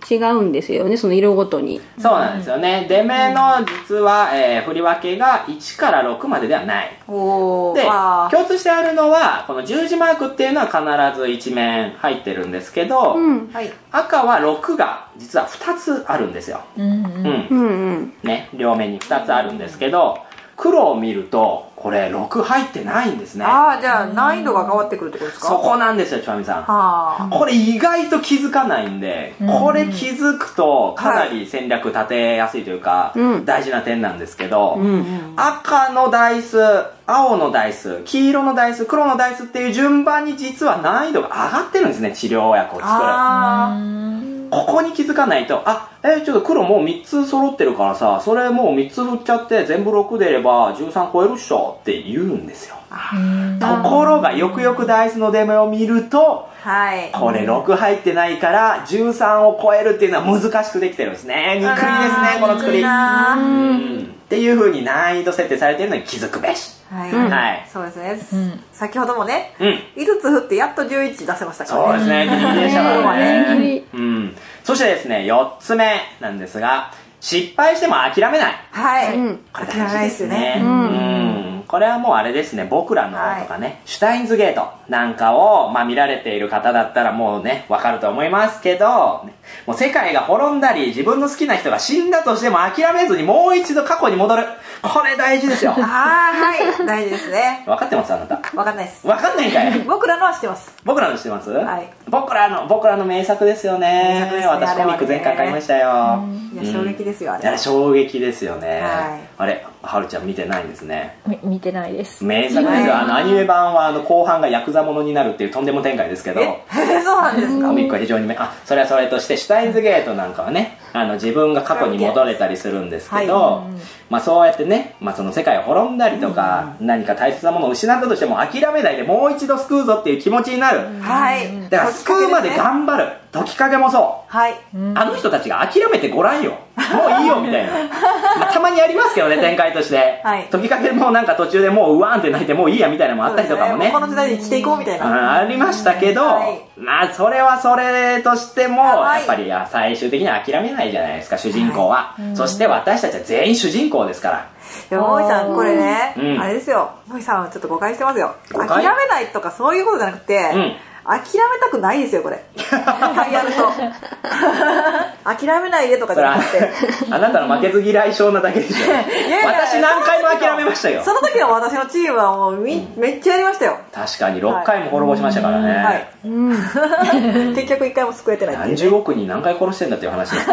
違うんですよね、その色ごとに。 そうなんですよね。出目の実は、振り分けが1から6までではない。で、共通してあるのは、この十字マークっていうのは必ず1面入ってるんですけど、赤は6が実は2つあるんですよ。ね、両面に2つあるんですけど、黒を見るとこれ6入ってないんですね。 じゃあ難易度が変わってくるってことですか？ そこなんですよ、ちわみさん。これ意外と気づかないんで、これ気づくとかなり戦略立てやすいというか、大事な点なんですけど、赤のダイス、青のダイス、黄色のダイス、黒のダイスっていう順番に実は難易度が上がってるんですね、治療薬を作る。ここに気づかないと、ちょっと黒もう3つ揃ってるからさ、それもう3つ振っちゃって全部6でいれば13超えるっしょって言うんですよ。ところがよくよくダイスの出目を見ると、これ6入ってないから13を超えるっていうのは難しくできてるんですね。憎いですね、この作り。っていう風に難易度設定されているのに気づくべし。 そうですね。先ほどもね、5つ振ってやっと11出せましたからね。 そうですね、ギリギリでしたからね。そしてですね、4つ目なんですが、失敗しても諦めない。これ大事ですね。これはもうあれですね、僕らのとかね、シュタインズゲートなんかを、見られている方だったらもうね、わかると思いますけど、もう世界が滅んだり、自分の好きな人が死んだとしても諦めずにもう一度過去に戻る。これ大事ですよ。 大事ですね。 分かってます、あなた？ 分かんないです。 分かんないんかい。 僕らのは知ってます。 僕らの知ってます？僕らの名作ですよね。私コミック全巻買いましたよ。 いや、衝撃ですよ、あれ。 いや、衝撃ですよね。あれ、はるちゃん見てないんですね。 見てないです。 名作ですよ。アニメ版は後半がヤクザものになるっていうとんでも展開ですけど、 そうなんですか？ コミックは非常にそれはそれとして、シュタインズゲートなんかはね、自分が過去に戻れたりするんですけど、そうやってね、その世界を滅んだりとか、何か大切なものを失ったとしても諦めないでもう一度救うぞっていう気持ちになる。だから救うまで頑張る。時影もそう。あの人たちが諦めてごらんよ。もういいよみたいな。たまにありますけどね、展開として。時影もなんか途中でもううわーんって泣いてもういいやみたいなのもあったりとかもね。 この時代に生きていこうみたいな。 ありましたけど、それはそれとしても、やっぱり最終的には諦めないじゃないですか、主人公は。そして私たちは全員主人公ですから。 もいさん、これね、あれですよ。もいさんはちょっと誤解してますよ。諦めないとかそういうことじゃなくて、諦めたくないですよ、これ。やると。諦めないでとかじゃなくて。 あなたの負けず嫌い症なだけでしょ。私何回も諦めましたよ。 その時の私のチームはもうめっちゃやりましたよ。 確かに6回も滅ぼしましたからね。 結局1回も救えてない。 何十億人何回殺してんだっていう話です。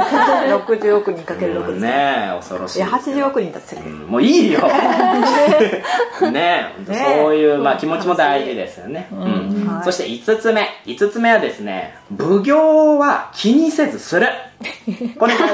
60億人かける6ですね。恐ろしい。 いや、80億人だって。 もういいよ。ね、そういう気持ちも大事ですよね。そして5つ目はですね、奉行は気にせずする。これ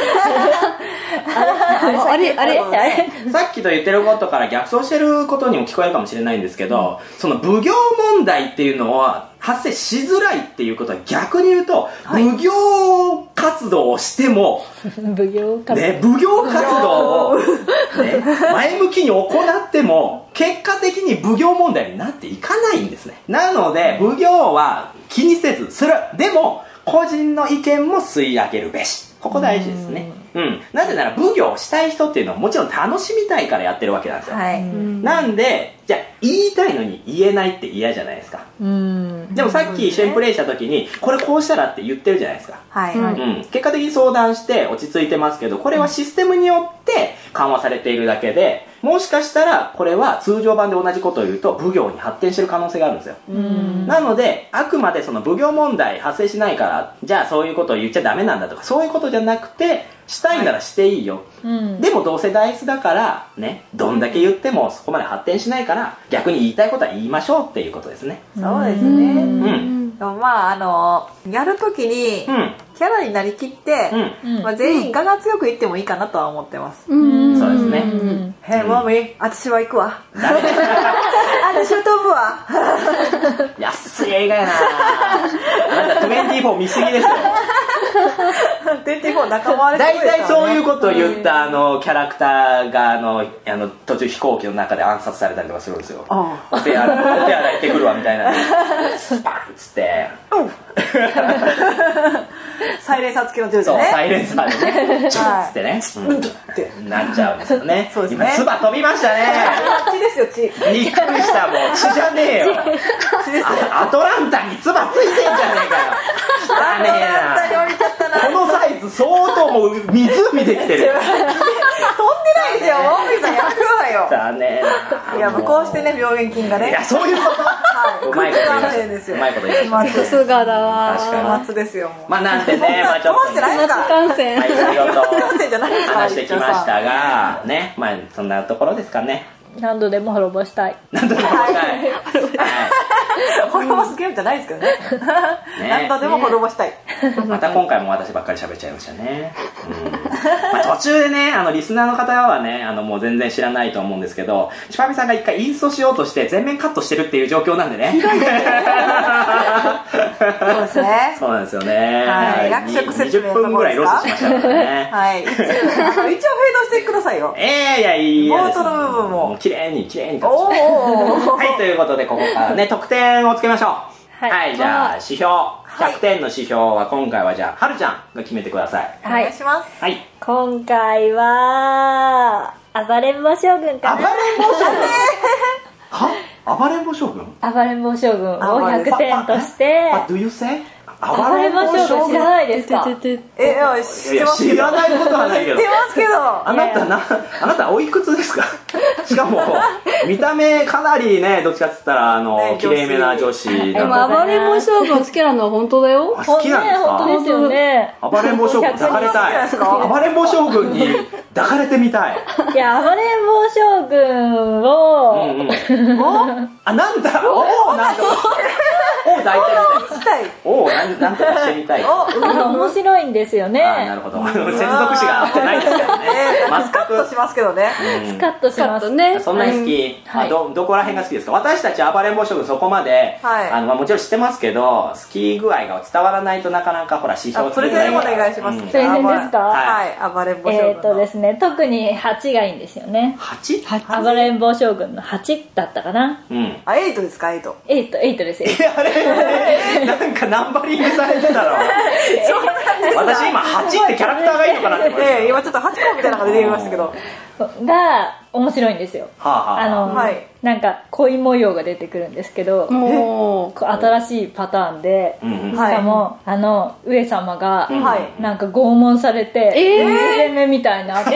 あれさっきと言ってることから逆走してることにも聞こえるかもしれないんですけど、その奉行問題っていうのは発生しづらいっていうことは逆に言うと、奉行活動をしても奉行活動を、前向きに行っても結果的に奉行問題になっていかないんですね。なので奉行は気にせずする。でも個人の意見も吸い上げるべし。ここ大事ですね。なぜなら奉行をしたい人っていうのはもちろん楽しみたいからやってるわけなんですよ。なんで、じゃあ言いたいのに言えないって嫌じゃないですか。でもさっき一緒にプレイした時にこれこうしたらって言ってるじゃないですか。結果的に相談して落ち着いてますけど、これはシステムによって緩和されているだけで、もしかしたらこれは通常版で同じことを言うと奉行に発展してる可能性があるんですよ。なのであくまでその奉行問題発生しないから、じゃあそういうことを言っちゃダメなんだとか、そういうことじゃなくて、したいならしていいよ、でもどうせダイスだからね、どんだけ言ってもそこまで発展しないから、逆に言いたいことは言いましょうっていうことですね。 そうですね。やるときにキャラになりきって、全員我が強く言ってもいいかなとは思ってます。 そうですね。 マミ、私は行くわ。私は飛ぶわ。 安い映画やな。なんか24見すぎですよ。 24仲間割れ。 大体そういうことを言ったキャラクターが途中飛行機の中で暗殺されたりとかするんですよ。お手洗い行ってくるわみたいな。スパンっつって。 サイレンサー付きのジョジョね。 そう、サイレンサーでね、チュッつってね、ってなっちゃうんですよね。 そうですね。 今、唾飛びましたね。 血ですよ、血。 びっくりした、もう血じゃねえよ。 血ですよ。 アトランタに唾ついてんじゃねえかよ。 アトランタに降りちゃったな。 このサイズ相当もう湖できてる。 飛んでないですよ、モーミーさんやめてくださいよ。 だねいや、こうしてね、病原菌がね。 いや、そういうこと。 はい、 うまいこと言いました。 ですよ。 うまいこと言いました。 さすがだわ。 確かに。 夏ですよ、もう。 まあなんてね、まあちょっと。 飛ばしてないですから。 感染。 はい、いろいろと感染じゃないですか。 話してきましたが、ね、まあそんなところですかね。 何度でも滅ぼしたい。 何度でも滅ぼしたい。はい。 滅ぼすゲームじゃないですけどね。何度でも滅ぼしたい。 また今回も私ばっかり喋っちゃいましたね。まあ途中でね、リスナーの方はね、もう全然知らないと思うんですけど、ちぱみさんが一回インストしようとして全面カットしてるっていう状況なんでね。 そうですね。 そうなんですよね。 はい。役職説明 20分ぐらいロスしましたからね。 はい。一応フェードしてくださいよ。 いや、いいや。 冒頭の部分も。 綺麗にカットして。はい、ということで、ここからね、得点をつけましょう。はい、じゃあ、指標。100点の指標は今回はじゃあ、はるちゃんが決めてください。 お願いします。 はい。 今回は、暴れん坊将軍かな。 暴れん坊将軍は暴れん坊将軍暴れん坊将軍を100点として、 What do you say? 暴れん坊将軍知らないですか？ 知ってます。 知らないことはないけど。 知ってますけど。 あなたおいくつですか？しかも、見た目かなりね、どっちかって言ったら、綺麗めな女子でも暴れん坊将軍好きなのは本当だよ。 好きなんですか？ 本当ですよね。 暴れん坊将軍抱かれたい。暴れん坊将軍に抱かれてみたい。 いや、暴れん坊将軍を、 なんだなんだ抱いてみたい。なんとかしてみたい。 面白いんですよね。 なるほど。接続詞が合ってないですからね。 スカッとしますけどね。 スカッとしますね。 そんなに好き？どこら辺が好きですか？私たち暴れん坊将軍そこまで、もちろん知ってますけど、好き具合が伝わらないとなかなかほら、指標プレゼンお願いします。 プレゼンですか？ はい、暴れん坊将軍。 ですね、特に8がいいんですよね。 8？ 暴れん坊将軍の8だったかな。 8ですか？8 ですよ。 あれなんかナンバリングされてたの。私今8ってキャラクターがいいのかなって思って。 今ちょっと8個みたいなのが出てきましたけど。 が面白いんですよ。なんか恋模様が出てくるんですけど、新しいパターンで、しかも上様がなんか拷問されて攻めみたいな。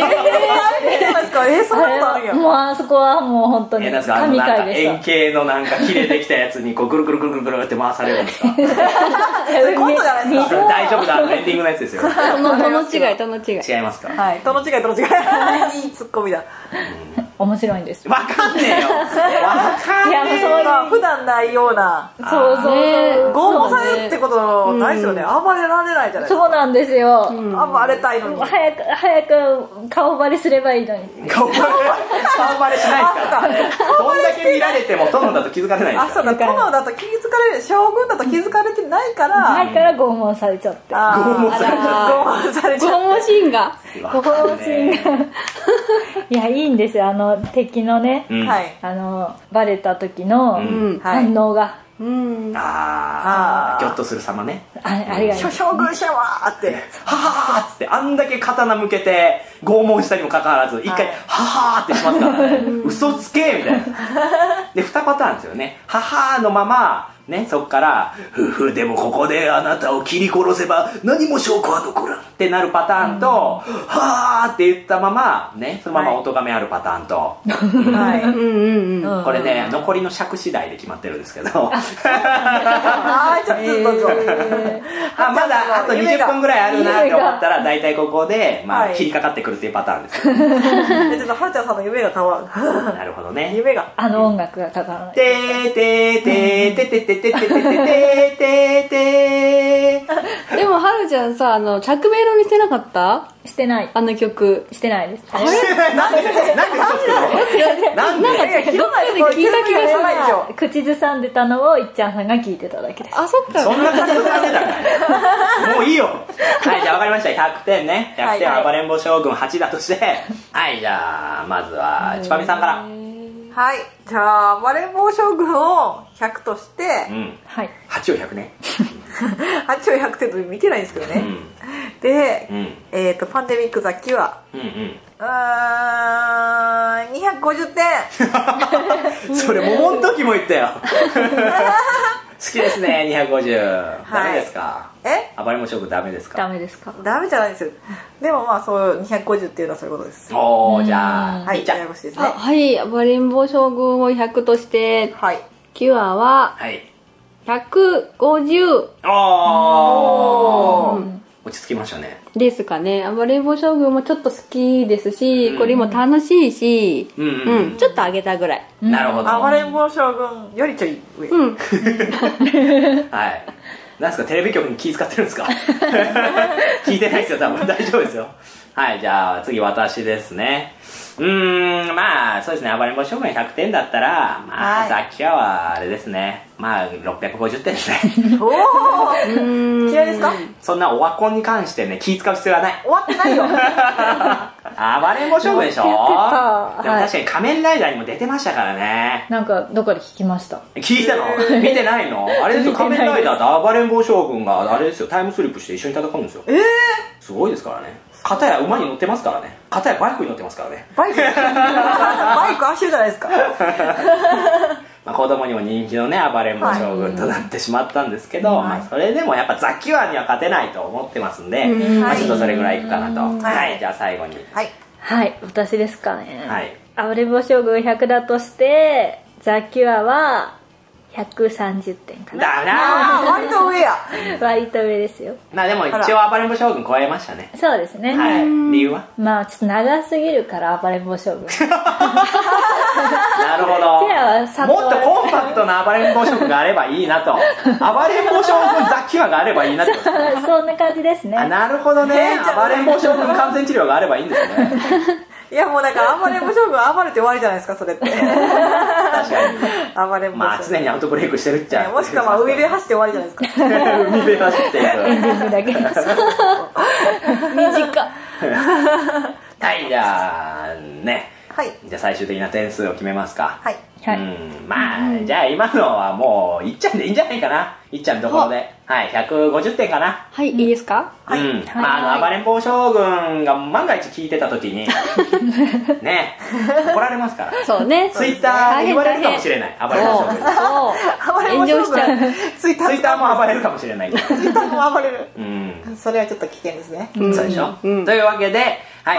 もうあそこはもう本当に神回でした。 円形のなんか木でできたやつにこうぐるぐるぐるぐるぐるって回されるんですか？大丈夫だ、エンディングのやつですよ。 との違い。 違いますか？ はい、との違い。いいツッコミだ。 面白いんです。 わかんねえよ。 普段ないような。 そう。 拷問されるってことないですよね。暴れられないじゃないですか。 そうなんですよ。 暴れたいのに。 早く顔バレすればいいのに。 顔バレしないですから。どんだけ見られても殿だと気づかれないですから。 そうか、殿だと気づかれる、将軍だと気づかれてないから。 ないから拷問されちゃって。 拷問されちゃって。 拷問シーンが。 いや、いいんですよ。敵のね、バレた時の反応が。 ギョッとする様ね。 ありがとう。 将軍シャワーって。 ははーっつって、あんだけ刀向けて拷問したにもかかわらず、一回、ははーってしますからね。嘘つけみたいな。で、2パターンですよね。ははーのまま、ね、そっから、でもここであなたを切り殺せば何も証拠は残らんってなるパターンと、はーって言ったまま、ね、そのままお咎めあるパターンと。これね、残りの尺次第で決まってるんですけど。ちょっとどうぞ。まだあと20分ぐらいあるなって思ったら、大体ここで、切りかかってくるっていうパターンですよ。 ちょっとはるちゃんさんの夢が変わる。 なるほどね。 夢が。 音楽がかからない。 でもはるちゃんさ、着メロにしてなかった？ してない。 曲してないです。 なんで嘘つくの？なんで？ どっかで聞いた気がしないでしょ。 口ずさんでたのをいっちゃんさんが聞いてただけです。 あ、そっか。 そんな口ずさんでたか。もういいよ。はい、じゃあ分かりました。100点ね。100点は暴れん坊将軍8だとして。はい、じゃあまずはちぱみさんから。 はい、じゃあ暴れん坊将軍を100として、 8を100ね。 8兆100点と見てないんですけどね。で、パンデミック雑記は、250点。 それ桃の時も言ったよ。好きですね、250。ダメですか？暴れん坊将軍ダメですか？ ダメですか？ ダメじゃないですよ。でもまあそう250っていうのはそういうことです。 おー、じゃあ、 はい、じゃあややこしいですね。 はい、暴れん坊将軍を100として、キュアは150。 落ち着きましたね。 ですかね。暴れん坊将軍もちょっと好きですし、これも楽しいし、ちょっと上げたぐらい。 なるほど。 暴れん坊将軍よりちょい上。 はい。なんですか、テレビ局に気使ってるんですか？聞いてないですよ、多分。大丈夫ですよ。はい、じゃあ次私ですね。まあそうですね、暴れん坊将軍100点だったら、まあ、ザキヤはあれですね、まあ650点ですね。 おー、嫌いですか？ そんなオワコンに関してね、気使う必要はない。 終わってないよ。 暴れん坊将軍でしょ？でも確かに仮面ライダーにも出てましたからね。 なんかどこで聞きました？ 聞いたの？見てないの？あれですよ、仮面ライダーと暴れん坊将軍があれですよ、タイムスリップして一緒に戦うんですよ。すごいですからね。片や馬に乗ってますからね。片やバイクに乗ってますからね。 バイク足湯じゃないですか。 まあ子供にも人気のね、暴れん坊将軍となってしまったんですけど、まあそれでもやっぱザキワには勝てないと思ってますんで、まあちょっとそれぐらいいくかなと。はい、じゃあ最後に。 はい、私ですかね。 はい。 暴れん坊将軍100だとして、ザキワは130点かな。 だなぁ、割と上や。 割と上ですよ。 まあでも一応暴れん坊将軍超えましたね。 そうですね。 はい。理由は？ まあちょっと長すぎるから暴れん坊将軍。 なるほど。もっとコンパクトな暴れん坊将軍があればいいなと。暴れん坊将軍ザキワがあればいいなと。 そんな感じですね。 なるほどね。暴れん坊将軍完全治療があればいいんですね。 いやもうなんか暴れん坊将軍暴れて終わりじゃないですか、それって。確かに。暴れん坊将軍。 まあ常にアウトブレイクしてるっちゃ。 もしくはまあ海で走って終わりじゃないですか。 海で走っていく。 エンディングだけ。 短。 はい、じゃあね。 はい。 じゃあ最終的な点数を決めますか。 はい。 まあ、じゃあ今のはもういっちゃんでいいんじゃないかな。いっちゃんのところで。はい、150点かな。 はい、いいですか？ まあ暴れん坊将軍が万が一聞いてた時に、ね、怒られますから。 そうね。 ツイッターで言われるかもしれない。暴れん坊将軍。 暴れん坊将軍。ツイッターも暴れるかもしれない。 ツイッターも暴れる。それはちょっと危険ですね。 そうでしょ。というわけで、はい、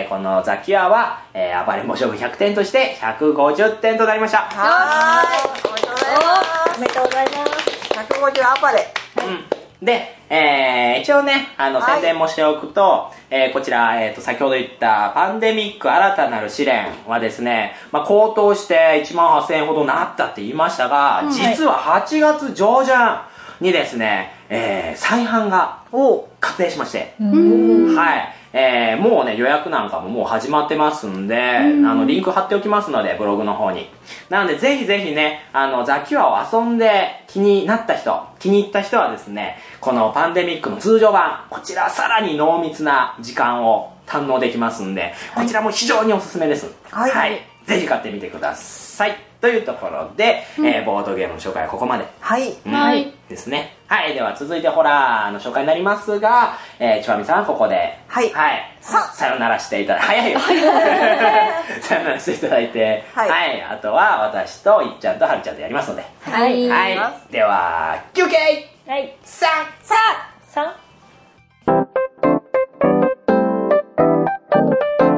このザキヤは、暴れん坊将軍100点として150点となりました。 はーい。 おめでとうございます。 150暴れ。 で、一応ね、宣伝もしておくと、こちら、先ほど言ったパンデミック新たなる試練はですね、まあ、高騰して18000円ほどなったって言いましたが、実は8月上旬にですね、再販が確定しまして、はい。もうね、予約なんかももう始まってますんで、リンク貼っておきますので、ブログの方に。なので、ぜひぜひね、ザキワを遊んで気になった人、気に入った人はですね、このパンデミックの通常版、こちらさらに濃密な時間を堪能できますんで、こちらも非常におすすめです。はい。ぜひ買ってみてください。というところで、ボードゲームの紹介はここまで。 はい。 ですね。はい。では続いてホラーの紹介になりますが、ちばみさんはここで、はい。さよならしていただいて、早いよ。さよならしていただいて、はい。あとは私といっちゃんとはるちゃんでやりますので。はい。では、休憩！ はい。 3！